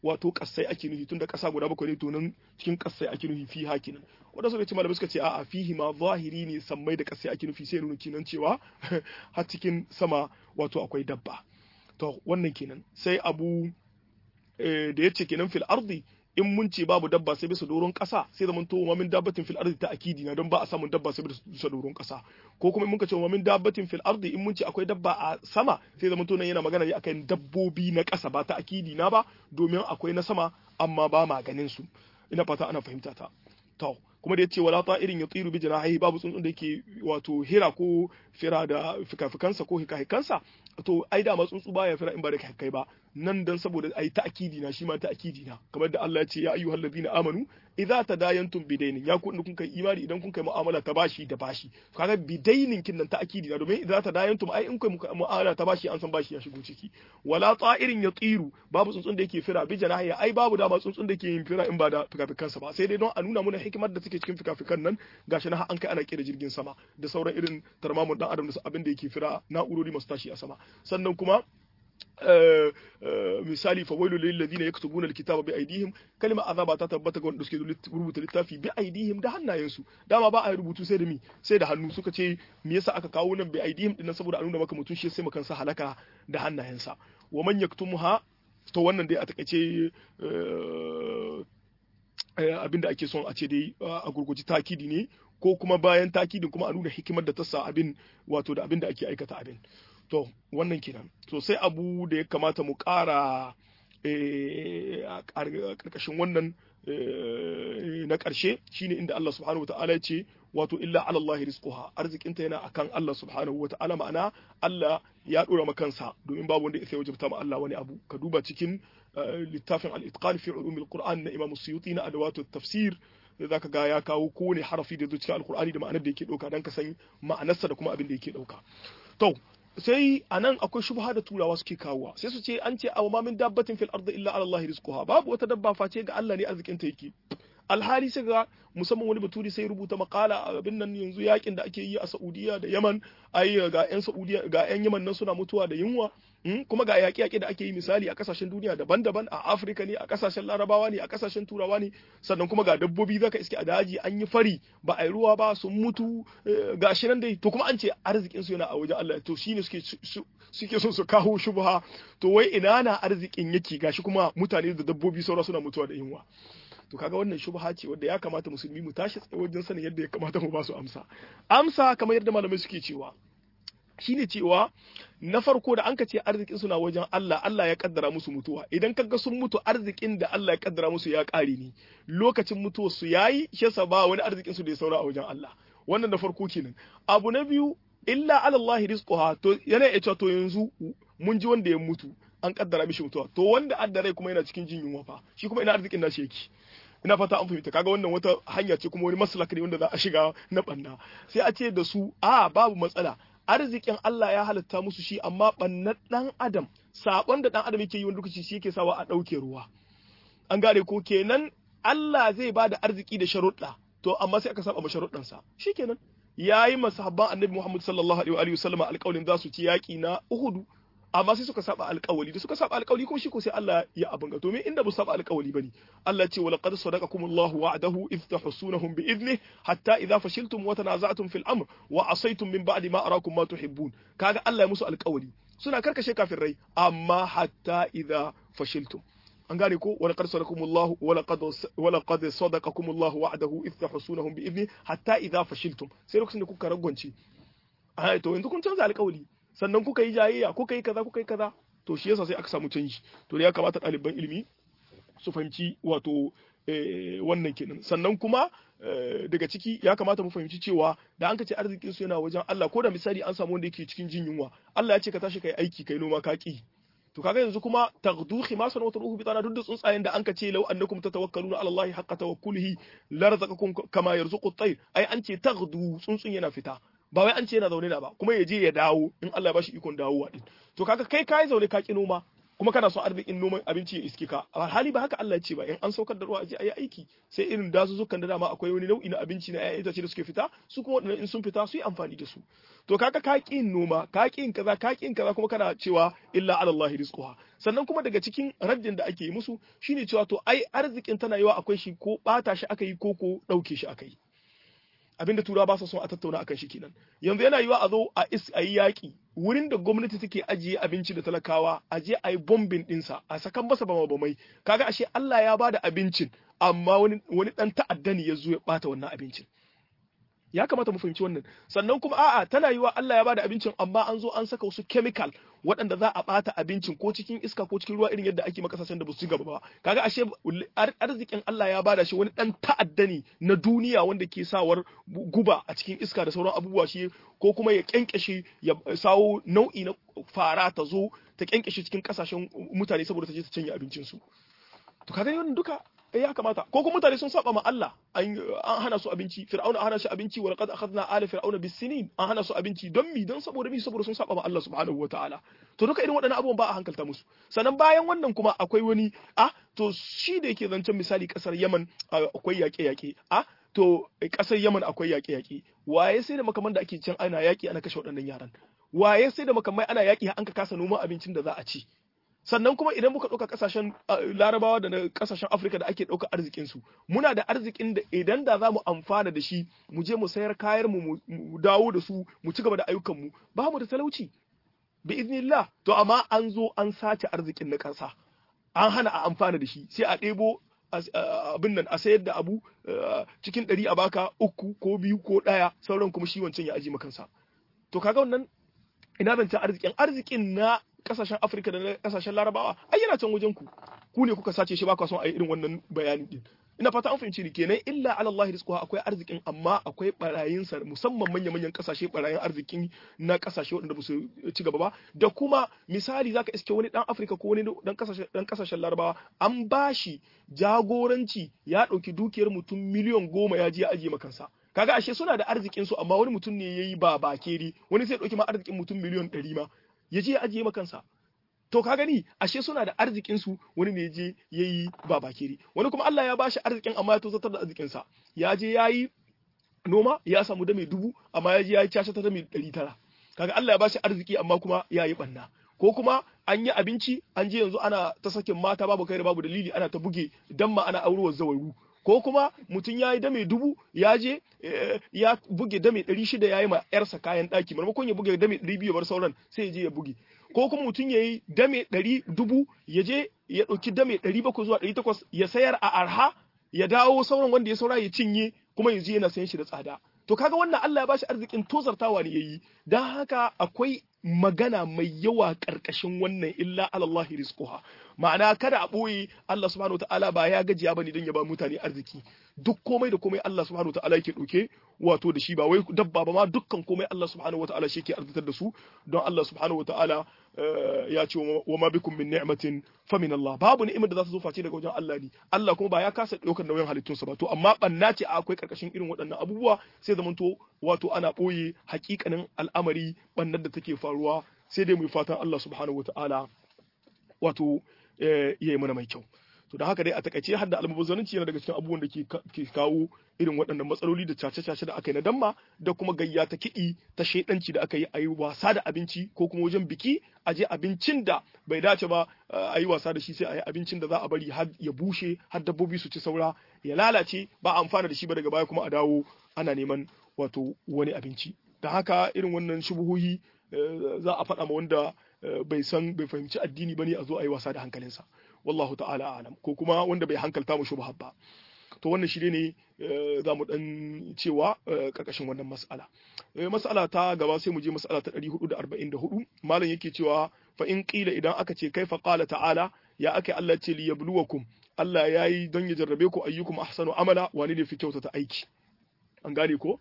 wato kasai ake nufi tunda kasa guda bakwai ne to nan cikin kasai ake nufi fiha kenan wanda suka ce malamai suka ce a'a fihi ma zahiri ne sammai da kasai ake nufi sai nuna kenan cewa har cikin sama wato akwai dabba to wannan kenan sai abu da yace kenan fil ardi in mun ce babu dabba sai bisa doron kasa sai zaman to wa min dabbatin fil ardi ta akidi na don ba a samun dabba sai bisa doron kasa ko kuma in muka ce wa min dabbatin fil ardi in mun ce akwai dabba a sama sai zaman to nan yana magana ne akan dabbobi na kasa ba ta akidi na ba domin akwai na sama amma ba ma ganin su ina fata ana fahimta ta to kuma da yace wala ta'irin yatiru bi janahihi babu tsuntsun da yake wato hira ko fira da fikafikansa ko hikahikansa to ai da ma tsuntsu baya fira in ba da kai ba nan dan saboda ai ta'kidi na shi ma ta'kidi na kamar da Allah ya ce ya ayyuhal ladina amanu idza tadayantum bidainin ya ku kun kai imani idan kun kai mu'amala ta bashi da bashi kaga bidainin kin nan ta'kidi na domin idza tadayantum ai in kai mu'amala ta bashi an san bashi ya shigo ciki wala ta'irin yatiru babu tsuntsun da yake fira bi janahihi ai babu da ma tsuntsun da yake yin fira in ba da fikafikansa ba sai dai don a nuna mana hikimar da take cikin fikafikan nan gashi na an kai ana kira jirgin sama da sauran irin tarmamun dan adam da abin da yake fira na'urori masu tashi a sama sannan kuma misali fa wailu lil ladina yaktubuna alkitaba bi aydihim kalma azaba ta tabbata ga wanda suke rubuta littafi bi aydihim da hannayensu dama ba a rubutu sai da mi sai da hannu suka ce me yasa aka kawo nan bi aydihim din saboda a nuna maka mutun shi sai makan sa halaka da hannayensa wa man yaktumuha to wannan dai a takeice abinda ake son a ce dai a gurguji takidi ne ko kuma bayan takidin kuma a nuna hikimar da ta sa abin wato da abin da ake aikata abin to wannan kenan to sai abu da ya kamata mu ƙara a ƙarƙashin wannan na ƙarshe shine inda Allah subhanahu wata'ala ya ce wato illa ala Allah rizquha arzikinta yana akan Allah subhanahu wata'ala ma'ana Allah ya dora maka kansa domin babu wanda ya wajabta ma Allah wani abu ka duba cikin littafin al-itqan fi ulum al-Qur'an na Imam Suyuti na adawatu tafsir zaka ga ya kawo kowane harafi da cikin al-Qur'ani da ma'anar da yake dauka dan ka san ma'anarsa da kuma abin da yake dauka to sai anan akwai shubha da turawa suke kawowa sai su ce an ce aw ma min dabbatin fil ardi illa ala Allah rizquha babu wata dabba face ga Allah ne arzikin ta yake alhali sai ga musamman wani baturi sai rubuta makala abin nan yanzu yakin da ake yi a Saudiya da Yaman ai ga yan Saudiya ga yan Yaman nan suna mutuwa da yunwa kuma ga yaƙi-yaƙi da ake yi misali a kasashen duniya daban-daban a Afirka ne a kasashen Larabawa ne a kasashen Turawa ne sannan kuma ga dabbobi zaka iske a daji an yi fari ba a yi ruwa ba sun mutu gashi nan dai to kuma an ce arzikin su yana a wajen Allah to shine suke son su kawo shubha to wai ina na arzikin yake gashi kuma mutane da dabbobi saura suna mutuwa da yunwa to kaga wannan shubha ce wanda ya kamata musulmi mu tashi tsaye wajen sanin yadda ya kamata mu ba su amsa kamar yadda malamai suke cewa shine cewa na farko da an ka ce arzikin suna wajen Allah Allah ya kaddara musu mutuwa idan kaga sun mutu arzikin da Allah ya kaddara musu ya kare ni lokacin mutuwar su yayi shi yasa ba wani arzikin su da ya saura a wajen Allah wannan da farko kenan abu na biyu illa ala Allah rizquha to yana ya to yanzu mun ji wanda ya mutu an kaddara mishi mutuwa to wanda addare kuma yana cikin jin yunwa fa shi kuma ina arzikin nashi yake ina fata an fahimta kaga wannan wata hanya ce kuma wani maslaka ne wanda za a shiga na banna sai a ce da su babu matsala arzikin Allah ya halitta musu shi amma bannan dan adam sabon da dan adam yake yi wani lokaci shi yake sawa a dauke ruwa an gane ko kenan Allah zai bada arziki da sharuɗa to amma sai aka saba ma sharuɗan sa shikenan yayi masahabban annabi Muhammad sallallahu alaihi wa sallam alƙawarin za su ci yaki na Uhud amma sai suka saba alƙawali da suka saba alƙawali kuma shi ko sai Allah ya abanga to me inda bu saba alƙawali bane Allah ce wala qad sadaqakumullahu wa'adahu idh tahsunahum bi idnihi hatta idha fashiltum wa tanaza'tum fil amr wa asaytum min ba'di ma arakum ma tuhibbun kaga Allah ya musu alƙawali suna karkashe kafirai amma hatta idha fashiltum an gane ko wala qad sadaqakumullahu wala qad sadaqakumullahu wa'adahu idh tahsunahum bi idnihi hatta idha fashiltum sai lokacin da kuka ragwance to yanzu kun canza alƙawali sannan kuka yi jayayya kuka yi kaza to shi yasa sai aka samu canji to ya kamata ɗaliban ilimi su fahimci wato wannan kenan sannan kuma daga ciki ya kamata mu fahimci cewa da an ka ce arzikin su yana wajen Allah ko da misali an samu wanda yake cikin jin yunwa Allah ya ce ka tashi kai aiki kai noma ka ki to kaga yanzu kuma taghdu khimasan wa taruhu bitana duk da tsuntsayen da anka ce law annakum tatawakkaluna ala Allah haqqa tawakkulihi la razaqakum kama yarzuqu at-tayr ai an ce taghdu tsuntsun yana fita ba wai an ce yana zaune da ba kuma ya je ya dawo in Allah ya bashi ikon dawowa din to kaga kai zaune ka ki noma kuma kana son arzikin noman abinci ya iske ka hali ba haka Allah ya ce ba in an saukar da ruwa a je ayi aiki sai irin dazuzzukan da dama akwai wani nau'i na abinci na ƴaƴan itace da suke fita su kuma waɗannan in sun fita su yi amfani da su to kaga ka ƙin noma ka ƙin kaza kuma kana cewa illa ala Allah rizquha sannan kuma daga cikin raddin da ake yi musu shine cewa to ai arzikin tana yiwa akwai shi ko bata shi aka yi ko dauke shi aka yi abinda turawa ba su son a tattauna akan shi kenan yanzu yana yiwa a zo a yi yaƙi wurin da gwamnati take ajiye abinci da talakawa a je a yi bombin ɗinsa a sakan masa bamai kaga ashe Allah ya bada abincin amma wani dan ta'adda ne ya zo ya bata wannan abincin ya kamata mu fahimci wannan sannan kuma a'a tana yiwa Allah ya bada abincin amma an zo an saka wasu chemical waɗanda za a bata abincin ko cikin iska ko cikin ruwa irin yadda ake makasashen da ba su gaba ba kaga ashe arzikin Allah ya bada shi wani dan ta'adda ne na duniya wanda ke sawar guba a cikin iska da sauran abubuwa shi ko kuma ya kenkeshe ya sawo nau'i na fara ta zo ta kenkeshe cikin kasashen mutane saboda ta je ta canye abincin su to kaga wannan duka ya kamata ko kuma mutane sun saba ma Allah an hana su abinci fir'auna an hana shi abinci wa laqad akhadna ala fir'auna bis-sinin an hana su abinci don mi don saboda sun saba ma Allah subhanahu wataala to duka irin waɗannan abubuwan ba a hankalta musu sannan bayan wannan kuma akwai wani to shi da yake zancen misali kasar Yaman akwai yaƙe-yaƙe to kasar Yaman akwai yaƙe-yaƙe waye sai da makaman da ake can ana yaƙi ana kashe waɗannan yaran waye sai da makamai ana yaƙi an ka kasa noman abincin da za a ci sannan kuma idan muka ɗauka ƙasashen larabawa da na ƙasashen afirka da ake ɗauka arzikinsu muna da arzikin da idan da za mu amfana da shi mu je mu sayar kayan mu dawo da su mu ci gaba da ayyukanmu ba mu da talauci bi iznillah to amma an zo an sace arzikin na ƙasa an hana a amfana da shi sai a ɗebo abin nan a sayar da abu cikin 100 a baka 3 ko 2 ko 1 sauran kuma shi wancan ya aji makansa to kaga wannan ina zancen arzikin na kasashen Afirka da na kasashen Larabawa ai yana can wajen ku ne kuka sace shi ba ku son a yi irin wannan bayani din ina fata an fahimci ni kenan illa ala Allah rizquha akwai arzikin amma akwai barayin sa musamman manyan kasashe barayin arzikin na kasashe waɗanda ba su ci gaba ba da kuma misali zaka iske wani dan Afirka ko wani dan kasashen Larabawa an bashi jagoranci ya dauki dukiyar mutum miliyan 10 ya je ya ajiye makansa kaga ashe suna da arzikin su amma wani mutum ne yayi ba bakeri wani sai dauki ma arzikin mutum miliyan 100 ma ya je ya ajiye makansa to ka gani ashe suna da arzikin su wani ne je yayi ba bakeri wani kuma Allah ya bashi arzikin amma ya tozatar da arzikin sa ya je yayi noma ya samu da mai 1000 amma ya je yayi cashe ta da mai 900 kaga Allah ya bashi arziki amma kuma yayi banna ko kuma an yi abinci an je yanzu ana ta sakin mata babu kai da babu dalili ana ta buge dan ma ana aurewa zawaru ko kuma mutum ya yi dame 1000 ya je ya buge dame 600 ya yi ma yarsa kayan ɗaki maimakon ya buge dame 200 bar sauran sai ya je ya buge ko kuma mutum ya yi dame 100,000 ya je ya ɗauki dame 700 zuwa 800 ya sayar a arha ya dawo sauran wanda ya saura ya cinye kuma ya je yana sayan shi da tsada to kaga wannan Allah ya bashi arzikin tozartawa ne yayi dan haka akwai magana mai yawa karkashin wannan illa alallahi rizquha ma'ana kada a boye Allah subhanahu wataala ba ya gajiya bane dan ya ba mutane arziki duk komai da komai Allah subhanahu wataala yake doke wato da shi ba wai dabba ba ma dukkan komai Allah subhanahu wataala shi yake arzitar da su don Allah subhanahu wataala ya ce wa ma bikum min ni'matin fa min Allah babu ni'imar da za ta zo face daga wajen Allah ne Allah kuma ba ya kasa daukar nauyin halittunsa ba to amma banna ce akwai karkashin irin waɗannan abubuwa sai zamanto wato ana boye hakikanin al'amari bannar da take faruwa sai dai mu fatan Allah subhanahu wataala wato yayi mana mai kyau to da haka dai a takaice har da almubazzaranci yana daga cikin abubuwan da ke kawo irin waɗannan matsaloli da cace-cace da aka yi na damma da kuma gayya ta kiɗi ta shaidanci da aka yi a yi wasa da abinci ko kuma wajen biki a je abincin da bai dace ba a yi wasa da shi sai a yi abincin da za a bari har ya bushe har dabbobi su ci saura ya lalace ba a amfana da shi ba daga baya kuma a dawo ana neman wato wani abinci da haka irin wannan shubuhohi za a faɗa ma wanda bai fahimci addini bane a zo a yi wasa da hankalinsa wallahu ta'ala alam ko kuma wanda bai hankalta mu shubha ba to wannan shi ne za mu dan cewa karkashin wannan mas'ala mas'ala ta gaba sai mu je mas'ala ta 444 malam yake cewa fa in qila idan aka ce kaifa qala ta'ala ya ake Allah ce li yabluwakum Allah yayi don ya jarrabe ku ayyukum ahsanu amala wani ne fi kyautata aiki an gane ko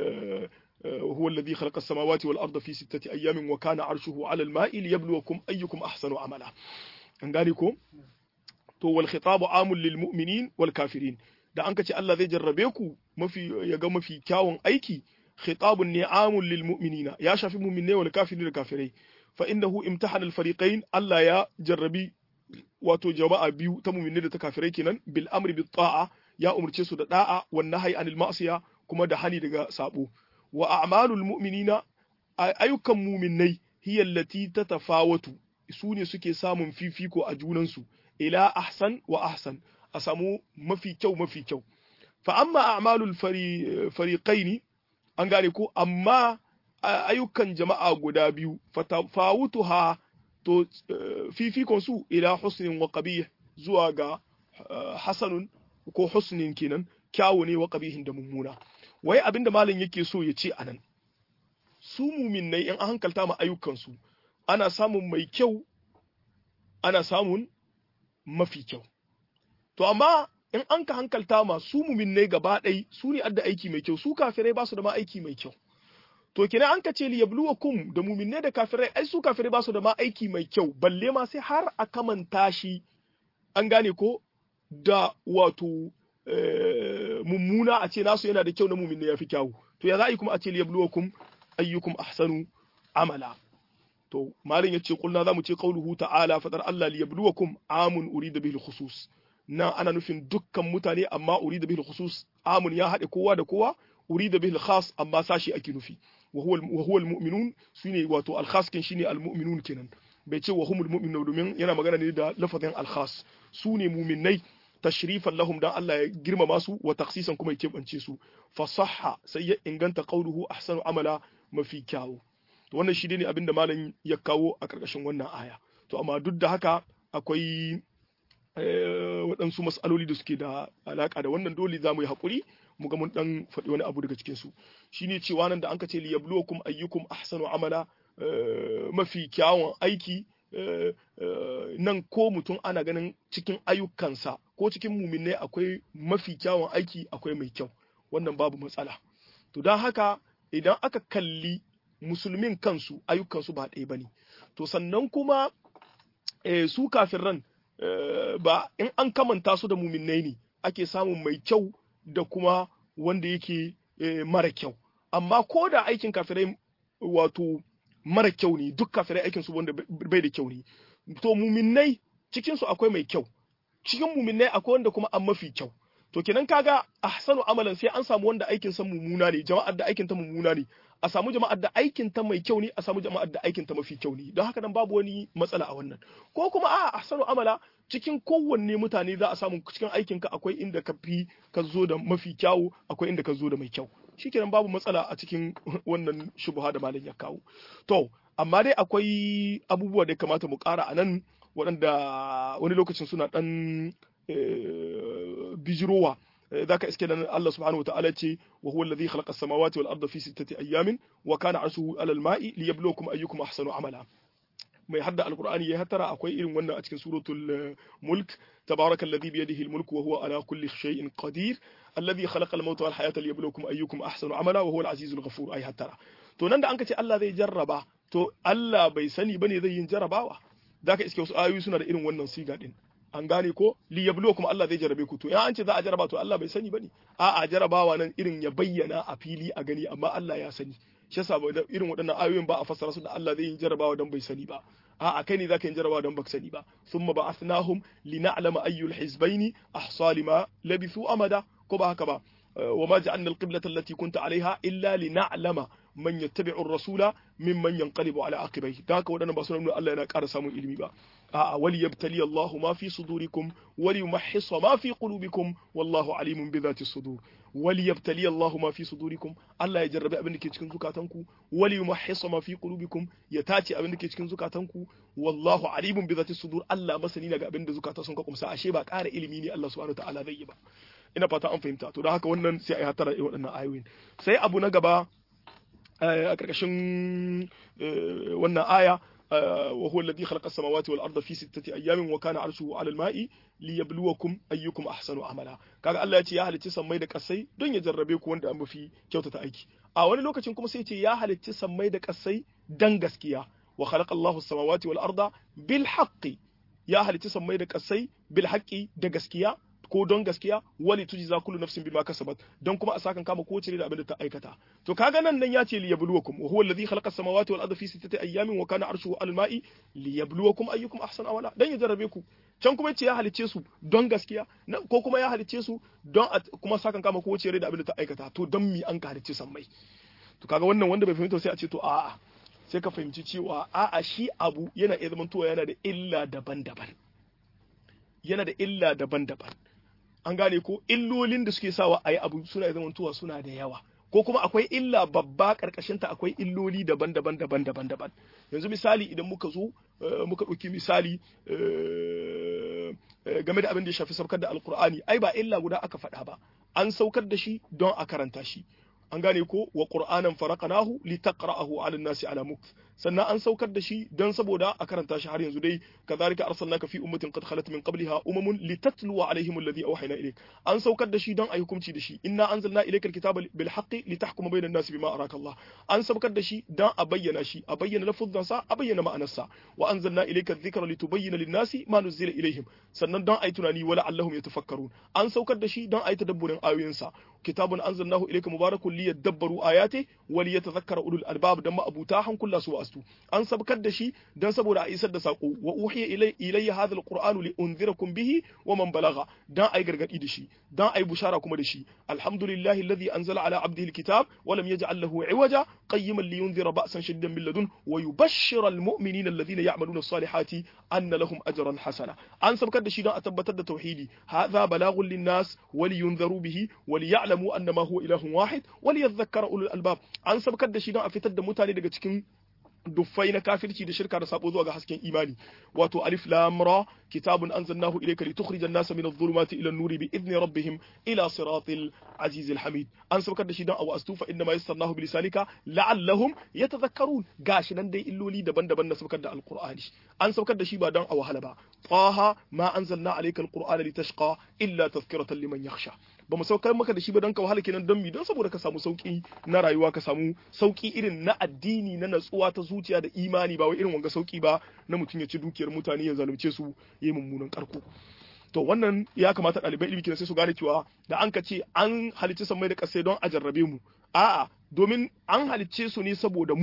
هو الذي خلق السماوات والأرض في 6 أيام وكان عرشه على الماء ليبلوكم أيكم أحسن عملا أنغانيكم تو والخطاب عام للمؤمنين والكافرين da an kace Allah zai jarrabe ku ya ga mafi kyawun aiki khitabun ni'amun lil mu'minina ya shafi mu'minai wal kafirin da kafirai fa innahu imtahana al-fariqain Allah ya jarrabi wato jama'a biyu ta mu'minai da ta kafirai kenan bil amri bit ta'a ya umurce su da da'a wan nahyi anil ma'siya kuma da hani daga sabo wa a'malul mu'minina ayyukan mu'minai hiya allati tatafawatu su ne suke samun fifiko a junansu ila ahsan wa ahsan a samu mafi kyau fa amma a'malul fariqaini an gane ko amma ayyukan jama'a guda biyu fatafawutuha to fifikon su ila husnin wa qabih zuwa ga hasanun ko husnin kenan kyawu ne wa qabihin da mummuna wai abinda malam yake so ya ce anan su mu'minnai in an hankalta ma ayyukan su ana samun mai kyau ana samun mafi kyau to amma in an ka hankalta ma su mu'minnai gaba ɗai su ne adda aiki mai kyau su kafirai ba su da ma aiki mai kyau to kina an ka ce li yabluwakum da mu'minnai da kafirai ai su kafirai ba su da ma aiki mai kyau balle ma sai har a kamanta shi an gane ko da wato mummuna a ce nasu yana da kyau na mu'minnai yafi kyau to ya za a yi kuma a ce li yabluwakum ayyukum ahsanu amala to malin yace kulna zamu ce qauluhu ta'ala fadar Allah li yabluwakum amun urida bihi khusus nan ana nufin dukkan mutane amma urida bihi khusus amun ya hade kowa da kowa urida bihi khas amma sashi ake nufi wa huwa almu'minun shine wato al-khas kin shine almu'minun kenan bai ce wa humul mu'minun domin yana magana ne da lafazin al-khas su ne mu'minai tashrifan lahum dan Allah ya girmama su wa takhsisan kuma ya kebance su fasahha sai ya inganta qauluhu ahsanu amala mafi kyawu to wannan shi ne abinda malam ya kawo a karkashin wannan aya to amma duk da haka akwai waɗansu mas'aloli da suke da alaka da wannan dole za mu yi haƙuri mu ga mun dan faɗi wani abu daga cikin su shine cewa nan da anka ce liyabluwakum ayyukum ahsanu amala mafi kyawun aiki nan ko mutum ana ganin cikin ayyukansa ko cikin muminai akwai mafi kyawun aiki akwai mai kyau wannan babu matsala to don haka idan aka kalli musulmin kansu ayyukansu ba ɗaya bane to sannan kuma su kafiran ba in an kamanta su da muminai ne ake samun mai kyau da kuma wanda yake mara kyau amma ko da aikin kafirai wato mara kyau ne duk kafirai aikin su wanda bai da kyau ne to muminai cikin su akwai mai kyau cikin muminai akwai wanda kuma an mafi kyau to kenan kaga ahsanu amalan sai an samu wanda aikin sa mummuna ne jama'ar da aikin ta mummuna ne a samu jama'ar da aikin ta mai kyau ne a samu jama'ar da aikin ta mafi kyau ne don haka nan babu wani matsala a wannan ko kuma a ahsanu amala cikin kowanne mutane za a samu cikin aikin ka akwai inda ka fi ka zo da mafi kyau akwai inda ka zo da mai kyau shikenan babu matsala a cikin wannan shubha da malam ya kawo to amma dai akwai abubuwa da ya kamata mu ƙara a nan waɗanda wani lokacin suna ɗan bijirowa ذاك اسكن الله سبحانه وتعالى وهو الذي خلق السماوات والأرض في 6 أيام وكان عرشه على الماء ليبلوكم أيكم أحسن عملا mai hadda alqur'ani ya hatara akwai irin wannan a cikin suratul mulk tabarakallazi bi yadihi almulk wa huwa ala kulli shay'in qadir alladhi khalaqa almauta wal hayata liyabluwakum ayyukum ahsanu amala wa huwa alazizul ghafur ay hatara to nan da an kace Allah zai jarraba to Allah bai sani bane zai yin jarrabawa zaka iske wasu ayoyi suna da irin wannan siga din an gane ko liyabluwakum Allah zai jarrabe ku to in an ce za a jarraba to Allah bai sani bane a'a jarrabawa nan irin ya bayyana a fili a gani amma Allah ya sani shi yasa irin waɗannan ayoyin ba a fassara su da Allah zai yi jarabawa don bai sani ba a'a kai ne zaka yi jarabawa don baka sani ba thumma ba'athnahum lina'lama ayyul hizbaini ahsa lima labithu amada ko ba haka ba وما جعلنا القبلة التي كنت عليها إلا لنعلم من يتبع الرسول ممن ينقلب على عقبيه ذاك ودنا بسنا من الله yana ƙara samun ilimi ba وليبتلي الله ما في صدوركم وليمحص ما في قلوبكم والله عليم بذات الصدور وليبتلي الله ما في صدوركم الله ya jarrabe abin da ke cikin zukatanku وليمحص ما في قلوبكم ya tace abin da ke cikin zukatanku wallahu alimun bi zati sudur Allah masani ne ga abin da zukata sun ka kumsa ashe ba ƙara ilimi ne Allah subhanahu wataala zai yi ba ina fata an fahimta to da haka wannan sai a yi hatara waɗannan ayoyin sai abu na gaba a ƙarƙashin wannan aya wa huwa alladhi khalaqa as-samawati wal arda fi 6 ayyamin wa kana arshuhu 'ala al-ma'i liyabluwakum ayyukum ahsanu amala kaga Allah ya ce ya halicci sammai da kasai don ya jarrabe ku wanda an mafi kyautata aiki a wani lokacin kuma sai ya ce ya halicci sammai da kasai dan gaskiya wa khalaqa Allahu as-samawati wal arda bil haqqi ya halicci sammai da kasai bil haqqi da gaskiya ko don gaskiya wali tujza kullu nafsin bima kasabat don kuma a sakan kama kowace da abin da ta aikata to kaga nan ya ce liyabluwakum wa huwa alladhi khalaqa as-samawati wal arda fi sittati ayyamin wa kana arshuhu 'alal ma'i liyabluwakum ayyukum ahsanu amala dan ya jarrabe ku can kuma yace ya halicce su don gaskiya ko kuma ya halicce su don kuma sakan kama kowace da abin da ta aikata to don mi an ka halicce sammai to kaga wannan wanda bai fahimta sai a ce to a'a sai ka fahimci cewa a'a shi abu yana iya zamantowa yana da illa daban-daban an gane ko illolin da suke sawa a yi abu suna zamantowa suna da yawa ko kuma akwai illa babba karkashinta akwai illoli daban-daban yanzu misali idan muka zo muka ɗauki misali game da abin da ya shafi saukar da alkur'ani ai ba illa guda aka faɗa ba an saukar da shi don a karanta shi an gane ko wa qur'anan faraqnahu litaqra'ahu 'ala an-nasi 'ala mukth sannan an saukar da shi don saboda a karanta shi har yanzu dai kadhalika arsalnaka fi ummatin qad khalat min qabliha umamun litatluwa 'alayhim alladhi awhayna ilayk an saukar da shi don ayi hukunci da shi inna anzalna ilayka al-kitaba bil haqqi litahkuma bayna an-nasi bima araka Allah an saukar da shi don a bayyana shi a bayyana lafuzan sa a bayyana ma'anarsa wa anzalna ilayka adh-dhikra litubayyana lin-nasi ma nuzila ilayhim sannan don ayi tunani wala allahum yatafakkarun an saukar da shi don ayi tadabburin ayoyinsa kitabun anzalnahu ilayka mubarakun liyadabbaru ayati wa liyatadhakkara ulul albab dan ma'abuta hankula su wastu an sabkar da shi dan saboda a isar da sako wa uhiya ilayya hadha alqur'anu li unzirakum bihi wa man balagha dan ai gargadi da shi dan ai bushara kuma da shi alhamdulillahi alladhi anzala ala abdihi alkitab wa lam yaj'al lahu iwaja qayyiman liyunzira ba'san shadidan min ladun wa yubashshira almu'minina alladhina ya'maluna as-salihati anna lahum ajran hasana an sabkar da shi dan a tabbatar da tauhidi hadha balaghun lin-nas wa liyunziru bihi wa liya'lamu annama huwa ilahun wahid wa liyadhakkara ulul albab an sabkar da shi dan a fitar da mutane daga cikin duffai na kafirci da shirka da sabo zuwa ga hasken imani wato alif lam ra kitabun anzalnahu ilayka litukhrijan nasa min adh-dhulumati ila an-nuri bi idni rabbihim ila siratil azizil hamid an saukar da shi dan aw astufa inma yassarnahu bi lisanika la'allahum yatadhakkarun gashi nan dai illoli daban-daban na saukar da alqur'ani an saukar da shi ba dan a wahala ba taha ma anzalna alayka alqur'ana litashqa illa tadhkiratan liman yakhsha ba mu saukar maka da shi ba don ka wahala kenan don mi don saboda ka samu sauki na rayuwa ka samu sauki irin na addini na natsuwa ta zuciya da imani ba wai irin wanga sauki ba na mutum ya ci dukiyar mutane ya zalunce su yayi mummunan karko to wannan ya kamata ɗalibai ilimi kenan sai su gane cewa da an ka ce an halicci sammai da ƙasai don a jarrabe mu a'a domin an halicce su ne saboda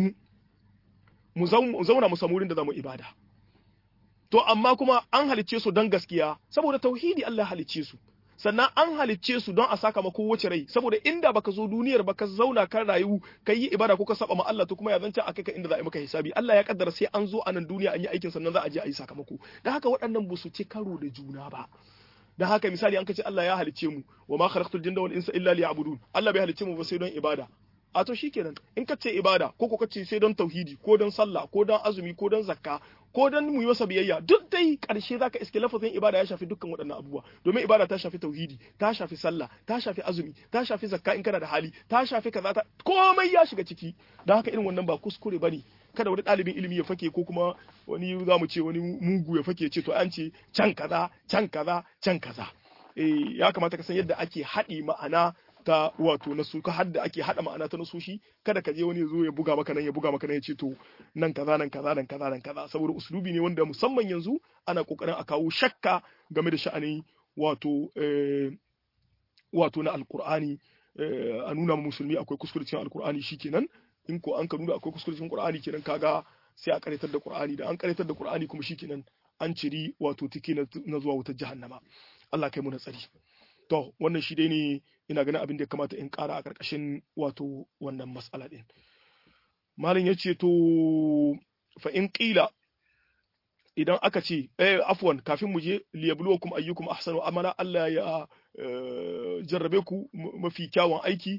mu zauna mu samu wurin da zamu ibada to amma kuma an halicce su don gaskiya saboda tauhidi Allah halicce su sannan an halicce su don a saka maka wace rai saboda inda baka zo duniyar baka zauna kan rayu kai yi ibada ko ka saba ma Allah to kuma ya zanta akai ka inda za a yi maka hisabi Allah ya kaddara sai an zo a nan duniya an yi aikin sannan za a je a yi sakamako dan haka waɗannan ba su ci karo da juna ba dan haka misali an kace Allah ya halicce mu wa ma khalaqtul jinna wal insa illa liya'budun Allah bai halicce mu ba sai don ibada a to shikenan in kace ibada ko kace sai don tauhidi ko don sallah ko don azumi ko don zakka ko don mu yi masa biyayya duk dai karshe zaka iske lafazin ibada ya shafi dukkan waɗannan abubuwa domin ibada ta shafi tauhidi ta shafi sallah ta shafi azumi ta shafi zakka in kana da hali ta shafi kaza ta komai ya shiga ciki dan haka irin wannan ba kuskure bane kada wani ɗalibin ilimi ya fake ko kuma wani zamu ce wani mugu ya fake ce to an ce can kaza can kaza can kaza ya kamata ka san yadda ake haɗi ma'ana ta wato nasu ka hadda ake hada ma'ana ta nasoshi kada ka je wani ya zo ya buga maka nan ya ce to nan kaza nan kaza nan kaza nan kaza saboda uslubi ne wanda musamman yanzu ana kokarin a kawo shakka game da sha'ani wato wato na alqur'ani a nuna ma musulmi akwai kuskure cikin alqur'ani shikenan in ko an ka nuna akwai kuskure cikin qur'ani kenan kaga sai a karatar da qur'ani da an karatar da qur'ani kuma shikenan an ciri wato tike na zuwa wutar jahannama Allah kai mu na tsari to wannan shi dai ne ina ganin abin da ya kamata in ƙara a ƙarƙashin wato wannan matsala ɗin malin ya ce to fa in ƙila idan aka ce afwan kafin mu je liyabluwakum ayyukum ahsanu amala Allah ya jarrabe ku mafi kyawun aiki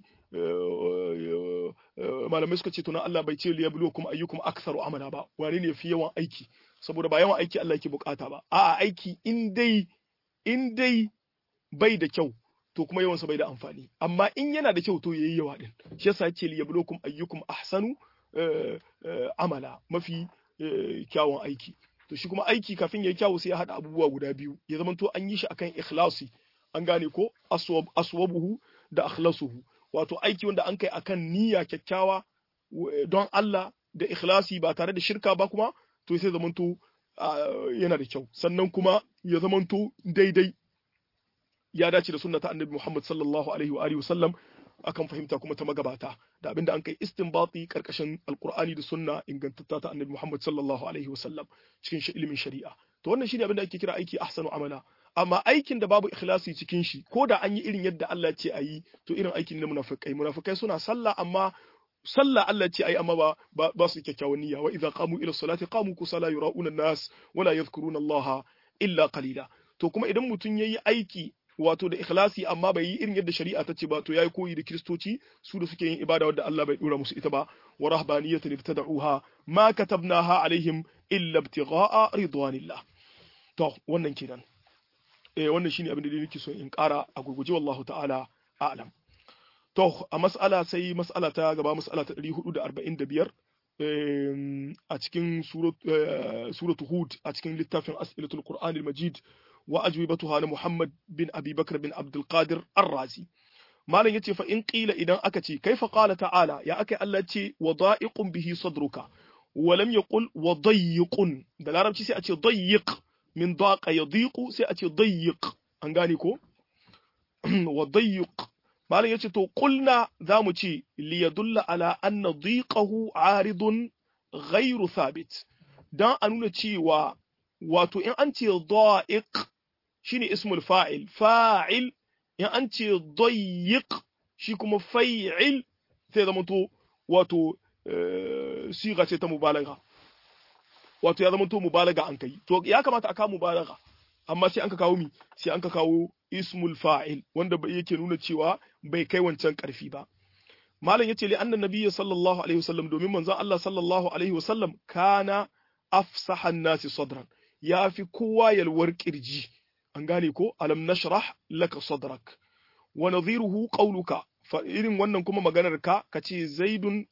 malamai suka ce to na Allah bai ce liyabluwakum ayyukum aktharu amala ba wani ne fi yawan aiki saboda ba yawan aiki Allah yake bukata ba a'a aiki in dai bai da kyau to kuma yawansa bai da amfani amma in yana da kyau to yayi yawa din shi yasa yake liyabluwakum ayyukum ahsanu amala mafi kyawun aiki to shi kuma aiki kafin yayi kyawu sai ya hada abubuwa guda biyu ya zama to an yi shi akan ikhlasi an gane ko aswabuhu da akhlasuhu wato aiki wanda an kai akan niyya kyakkyawa don Allah da ikhlasi ba tare da shirka ba kuma to sai zamanto yana da kyau sannan kuma ya zamanto daidai ya dace da sunna ta annabi Muhammad sallallahu alaihi wa alihi wasallam akan fahimta kuma ta magabata da abinda an kai istinbati karkashin alqur'ani da sunna ingantatta ta annabi Muhammad sallallahu alaihi wasallam cikin ilimin shari'a to wannan shine abinda ake kira aiki ahsanu amala amma aikin da babu ikhlasi cikin shi ko da an yi irin yadda Allah ya ce a yi to irin aikin na munafikai suna sallah amma sallah Allah ce ai amma ba su kyakkyawan niyya wa idza qamu ila salati qamu kusala yura'una an-nas wala yadhkuruna Allah illa qalila to kuma idan mutun yayi aiki wato da ikhlasi amma bai yi irin yadda shari'a ta ce ba to yayi koyi da kristoci su da suke yin ibada wadda Allah bai dora musu ita ba wa rahbaniyatan ibtada'uha ma katabnaha alaihim illa ibtigha'a ridwanillah to wannan kenan wannan shine abin da nake so in ƙara a gurguje wallahu ta'ala a'lam. To a mas'ala sai mas'ala ta gaba mas'ala ta 445 a cikin suratu Hud a cikin littafin As'ilatul Qur'an al-Majid wa ajwibatuha na Muhammad bin Abi Bakr bin Abdul Qadir Ar-Razi. Malam yace fa in qila idan aka ce kaifa qala ta'ala ya akai Allah ce wada'iqun bihi sadruka wa lam yaqul wadayyiqun da larabci sai a ce dayyiq min daqa yadiqu sai a ce dayyiq an gane ko wadayyiq malam yace to qulna zamu ce li yadulla ala anna dhiqahu aridun ghairu thabit dan a nuna cewa wato in an ce dha'iq shine ismul fa'il fa'il in an ce dayyiq shi kuma fa'il sai zama to wato siga ce ta mubalaga wato ya zama to mubalaga an kai to ya kamata a kawo mubalaga amma sai an ka kawo sai an ka kawo ismul fa'il wanda yake nuna cewa bai kai wancan karfi ba malam yace li annan nabiyyi sallallahu alaihi wasallam domin manzon Allah sallallahu alaihi wasallam kana afsahan nasi sadran yafi kowa yalwar kirji an gane ko alam nashrah laka sadrak wa nadhiruhu qawluka fa irin wannan kuma maganar ka kace zaidun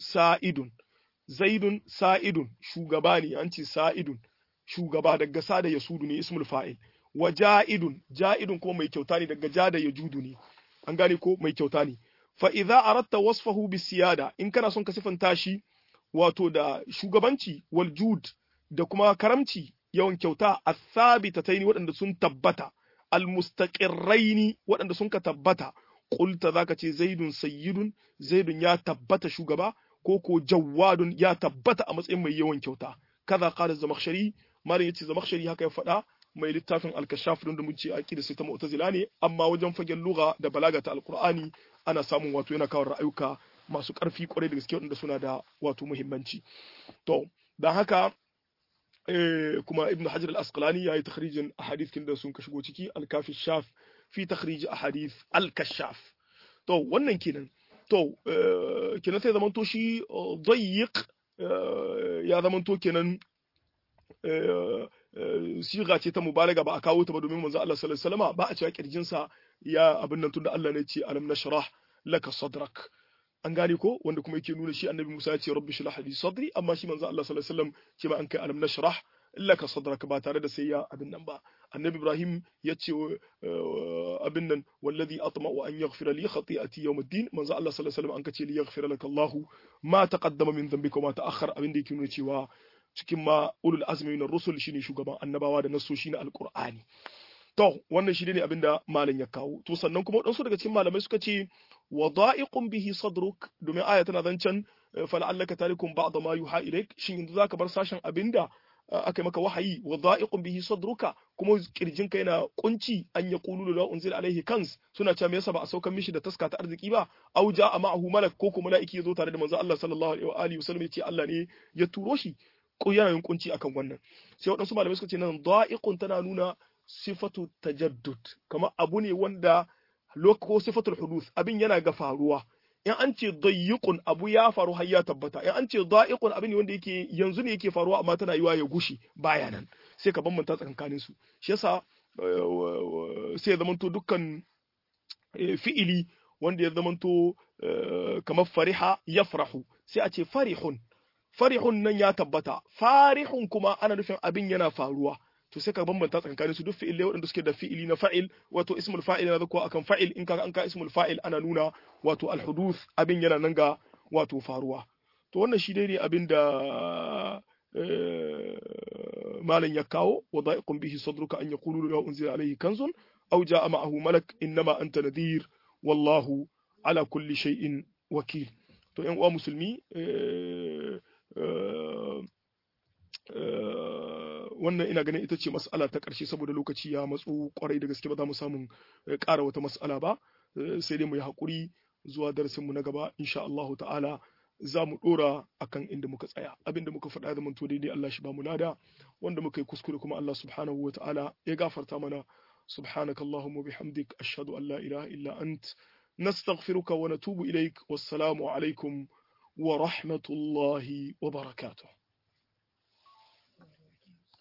sa'idun shugaba ne an ce sa'idun shugaba daga sada yasudu ne ismul fa'il wa ja'idun kuma mai kyauta ne daga jada yajudu ne an gane ko mai kyauta ne fa idza aratta wasfahu bisiyada in kana son ka sifanta shi wato da shugabanci wal jud da kuma karamci yawan kyauta athabitataini waɗanda sun tabbata al mustaqirraini waɗanda sun ka tabbata qulta zaka ce zaidun ya tabbata shugaba ko jawadun ya tabbata a matsayin mai yawan kyauta kaza qala zamakhshari malam yace zamakhshari haka ya faɗa mai littafin al-kashaf don da mun ce aqida sai ta mu'tazila ne amma wajen fagen lugha da balaga ta al-qur'ani ana samun wato yana kawo ra'ayuka masu ƙarfi kwarai da gaske wanda suna da wato muhimmanci to dan haka kuma ibn hajar al-asqalani yayi takhrijin ahadith kin da sun ka shigo ciki al-kafi shaf fi takhrij ahadith al-kashaf to wannan kenan to kenan sai zamanto shi dayyiq ya zamanto kenan siga ce ta mubalaga ba a kawo ta ba domin manzo Allah sallallahu alaihi wasallam ba a cewa kirjin sa ya abin nan tunda Allah ne ce alam nashrah laka sadrak an gane ko wanda kuma yake nuna shi annabi Musa ya ce rabbi shrah li sadri amma shi manzo Allah sallallahu alaihi wasallam ce ba an kai alam nashrah laka sadrak ba tare da sai ya abin nan ba annabi Ibrahim ya ce abin nan wallazi atma'u an yaghfira li khati'ati yawm ad-din manzo Allah sallallahu alaihi wasallam an kace li yaghfira laka Allah ma taqaddama min dhanbika wa ma ta'akhkhara abin da yake nuna cewa cikin ma ulul azmi min ar-rusul shine shugaban annabawa da nasoshi na alqur'ani to wannan shi ne abinda malam ya kawo to sannan kuma wadansu daga cikin malamai suka ce wada'iqun bihi sadruk domin aya tana zancan fala'allaka talikum ba'd ma yuha ilayk shin yanzu zaka bar sashen abinda aka maka wahayi wada'iqun bihi sadruka kuma kirjinka yana kunci an yaqulu la unzila alaihi kans suna cewa me yasa ba a saukan mishi da taska ta arziki ba au ja'a ma'ahu malak ko kuma mala'iki yazo tare da manzo Allah sallallahu alaihi wa sallam yace Allah ne ya turo shi ko yana yin kunci akan wannan sai wadansu malamai suka ce nan da'iqun tana nuna sifatu tajaddud kamar abu ne wanda ko sifatul huduth abin yana ga faruwa in an ce dayyiqun abu ya faru har ya tabbata in an ce da'iqun abin ne wanda yake yanzu ne yake faruwa amma tana yiwa ya gushi baya nan sai ka bambanta tsakankanin su shi yasa sai ya zamanto dukkan fi'ili wanda ya zamanto kamar fariha yafrahu sai a ce farihun nan ya tabbata farihun kuma ana nufin abin yana faruwa to sai ka bambanta tsakanin su duk fi'ilai waɗanda suke da fi'ili na fa'il wato ismul fa'il yana zuwa akan fa'il in kaga an ka ismul fa'il ana nuna wato al-huduth abin yana nan ga wato faruwa to wannan shi dai ne abin da malan ya kawo wada'iqun bihi sadruka an yaqulu la unzila alayhi kanzun أو جاء معه ملك إنما أنت نذير والله على كل شيء وكيل. to ‘yan uwa musulmi wannan ina ganin ita ce mas'ala ta ƙarshe saboda lokaci ya matsu kwarai da gaske ba za mu samu ƙara wata mas'ala ba sai dai mu yi haƙuri zuwa darasinmu na gaba insha Allahu ta'ala za mu ɗora akan inda muka tsaya abinda muka faɗa da manto daidai Allah shi ba mu lada wanda muka yi kuskure kuma Allah subhanahu wa ta'ala ya gafarta mana subhanakallahumma bihamdik ashhadu an la ilaha illa ant nastaghfiruka wa natubu ilaik wassalamu alaikum wa rahmatullahi wa barakatuh.